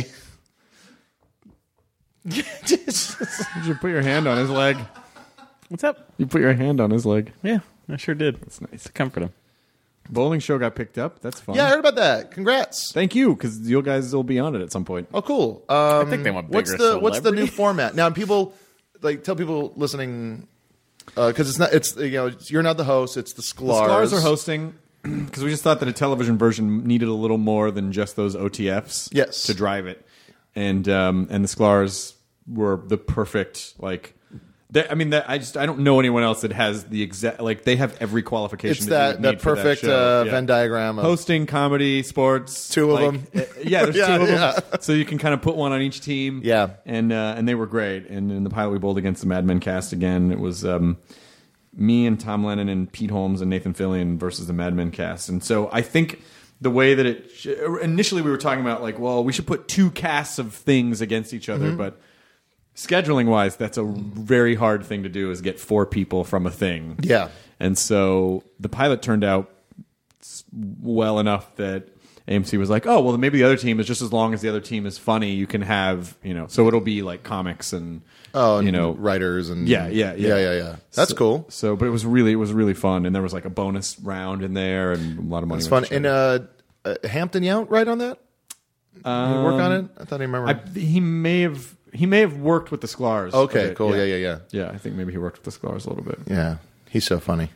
Just- Did you put your hand on his leg? What's up? You put your hand on his leg. Yeah, I sure did. That's nice. To comfort him. Bowling show got picked up. That's fun. yeah, I heard about that. Congrats. Thank you, because you guys will be on it at some point. Oh, cool. Um, I think they want what's bigger the what's the new celebrity. format now? People like tell people listening because it's not it's you know it's, you're not the host. It's the The Sklars. Sklars are hosting because we just thought that a television version needed a little more than just those O T Fs. Yes. to drive it, and um, and the Sklars were the perfect like. they- I mean, that, I just I don't know anyone else that has the exact like they have every qualification. It's that, that you would that need for perfect that show. uh, Yeah. Venn diagram. Of, Hosting, comedy, sports, Two of like, them. uh, yeah, there's Yeah, two of yeah. them. So you can kind of put one on each team. Yeah. and uh, and they were great. And in the pilot, we bowled against the Mad Men cast again. It was um, me and Tom Lennon and Pete Holmes and Nathan Fillion versus the Mad Men cast. And so I think the way that it sh- initially we were talking about like, well, we should put two casts of things against each other, Mm-hmm. but. Scheduling wise, that's a very hard thing to do is get four people from a thing. Yeah. And so the pilot turned out s- well enough that A M C was like, oh, well, maybe the other team is just as long as the other team is funny, you can have, you know, so it'll be like comics and, oh, you know, writers and yeah, yeah, yeah. yeah, yeah, yeah. That's so, cool. So, but it was really, it was really fun. And there was like a bonus round in there and a lot of money. It's went fun. to And uh, uh, Hampton, you out right on that? Did you work on it? I thought I remember. I, he may have, he may have worked with the Sklars. a okay, bit, cool. Yeah. yeah, yeah, Yeah, I think maybe he worked with the Sklars a little bit. yeah. He's so funny.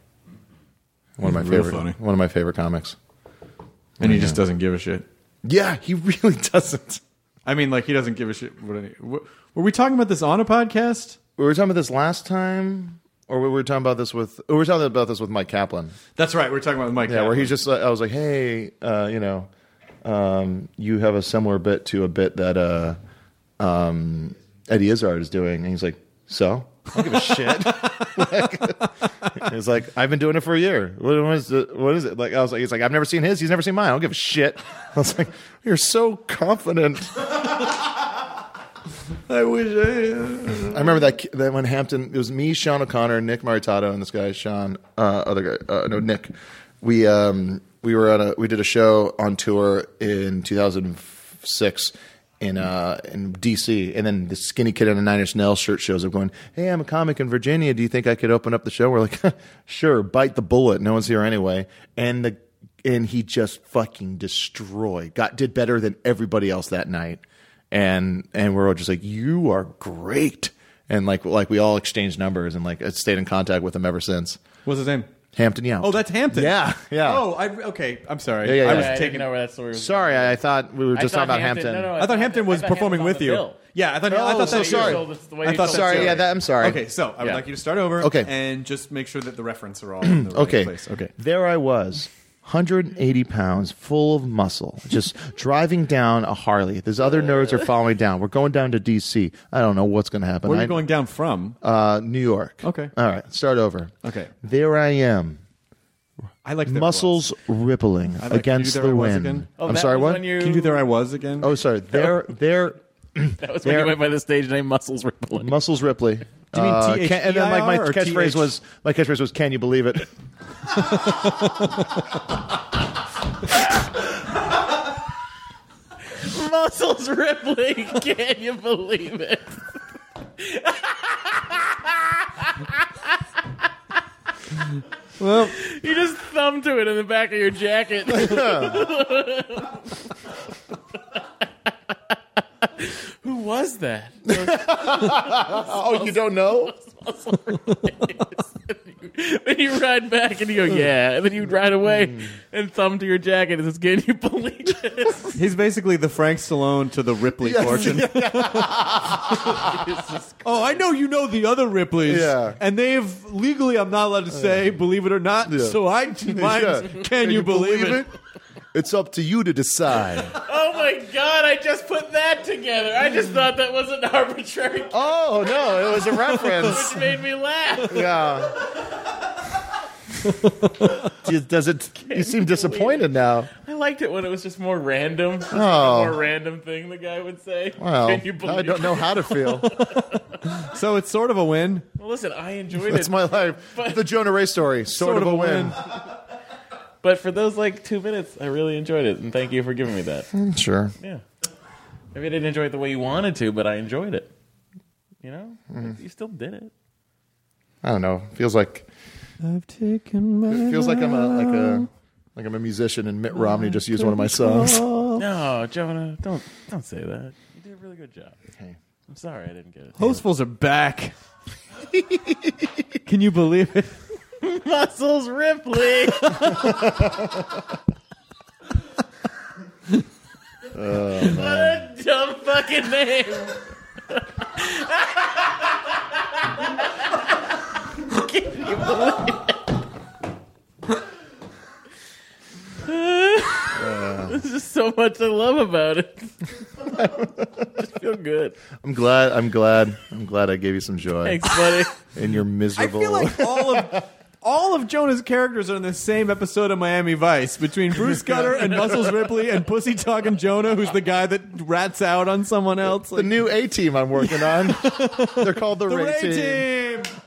One of He's my real favorite. funny. One of my favorite comics. And he just doesn't give a shit. Yeah, he really doesn't. I mean, like, he doesn't give a shit. What any, wh- were we talking about this on a podcast? We were talking about this last time, or we were talking about this with. We were talking about this with Mike Kaplan. That's right. We were talking about Mike. Yeah, where Kaplan. he's just. I was like, hey, uh, you know, um, you have a similar bit to a bit that uh, um, Eddie Izzard is doing, and he's like, so. I don't give a shit. Like, he's like, I've been doing it for a year. What, what, is it, what is it? Like, I was like, he's like, I've never seen his. He's never seen mine. I don't give a shit. I was like, you're so confident. I wish I. I remember that that when Hampton, it was me, Sean O'Connor, Nick Maritato, and this guy Sean, uh, other guy, uh, no Nick. We um, we were on a we did a show on tour in two thousand six in uh, in D C, and then the skinny kid in a Nine Inch Nails shirt shows up, going, "Hey, I'm a comic in Virginia. Do you think I could open up the show?" We're like, "Sure, bite the bullet. No one's here anyway." And the and he just fucking destroyed. Got did better than everybody else that night. And and we're all just like, you are great, and like like we all exchanged numbers and like I stayed in contact with him ever since. What's his name? Hampton Yount. Oh, that's Hampton. Yeah, yeah. Oh, I okay. I'm sorry. Yeah, yeah, I yeah. was I taking. didn't know where that story was. Sorry, I, I thought we were I just thought talking about Hampton. no, no, I thought Hampton was I thought performing Hampton with you. was on the bill. Yeah, I thought. I Oh, thought so that. sorry. So that's the way I you thought told that- the Sorry, story. yeah, that, I'm sorry. Okay, so I would Yeah. like you to start over. Okay. and just make sure that the reference are all in the right Okay. place. Okay. There I was hundred eighty pounds, full of muscle, just driving down a Harley. These other nerds are following down. We're going down to D C. I don't know what's going to happen. Where are I- you going down from? Uh, New York. Okay. All right, start over. Okay. There I am. I like There I Muscles rippling I like- can you against do There the I Was wind. again? Oh, I'm that sorry, was what? when you- Was. Can you do There I Was again? Oh, sorry. There, there, That was when There- you went by the stage name Muscles Rippling. Muscles Ripley. Do you mean Uh, T H E I R can- and then like my or catchphrase T H? was my catchphrase was "Can you believe it?" Muscles Rippling. Can you believe it? Well, You just thumb to it in the back of your jacket. Who was that? Oh, you don't know? Then you ride back and you go, yeah. And then you ride away and thumb to your jacket and says, can you believe this? he's basically the Frank Stallone to the Ripley fortune. Oh, I know you know the other Ripleys. Yeah. And they've, legally, I'm not allowed to say, believe it or not. Yeah. So I, mine, Yeah. can, you believe, it? It's up to you to decide. Oh my God, I just put that together. I just thought that was an arbitrary Oh no, it was a reference. which made me laugh. Yeah. Does it? You seem disappointed now. I liked it when it was just more random. Just like Oh. a more random thing the guy would say. Well, Can you believe I don't know how to feel. So it's sort of a win. Well, listen, I enjoyed That's it. my life. But- The Jonah Ray story. Sort, of, a win. But for those like two minutes, I really enjoyed it, and thank you for giving me that. Sure. Yeah, maybe I didn't enjoy it the way you wanted to, but I enjoyed it. You know, you still did it. I don't know. Feels like I've taken my it feels like I'm a like a like I'm a musician, and Mitt Romney just used one of my songs. No, Jonah, don't don't say that. You did a really good job. Okay. I'm sorry I didn't get it. Hostfuls are back. Can you believe it? Muscles Ripley. What a dumb fucking name. Can you believe it? There's just so much I love about it. Just feel good. I'm glad. I'm glad. I'm glad I gave you some joy Thanks, buddy. in your I miserable. feel like all of all of Jonah's characters are in the same episode of Miami Vice between Bruce Scudder and Muscles Ripley and Pussy Talking Jonah, who's the guy that rats out on someone else. the Like, new A team I'm working on. They're called the, the Ray, Ray team. team.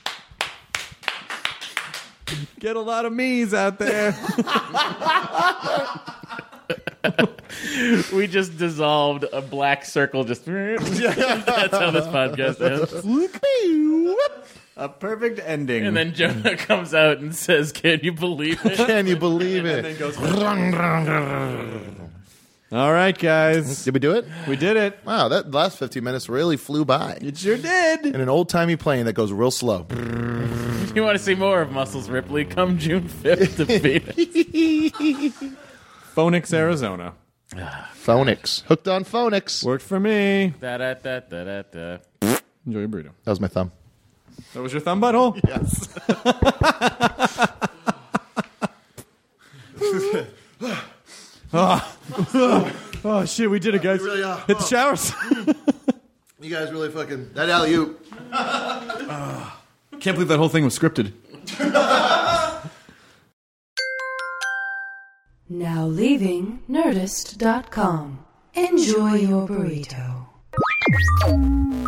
Get a lot of me's out there. We just dissolved a black circle. Just that's how this podcast ends. A perfect ending. And then Jonah comes out and says, "Can you believe it?" Can you believe And it? then goes. All right, guys, Did we do it? we did it. Wow, that last fifteen minutes really flew by. It sure did. In an old timey plane that goes real slow. If you want to see more of Muscles Ripley, come June fifth to Phoenix. Phoenix, Arizona. Phonics. Hooked on phonics. Worked for me. Da da da da da da. Enjoy your burrito. That was my thumb. That was your thumb butthole? Yes. Oh, shit, we did it, guys. really are. Hit the showers. You guys really fucking. That alley oop. Can't believe that whole thing was scripted. Now leaving Nerdist dot com. Enjoy your burrito.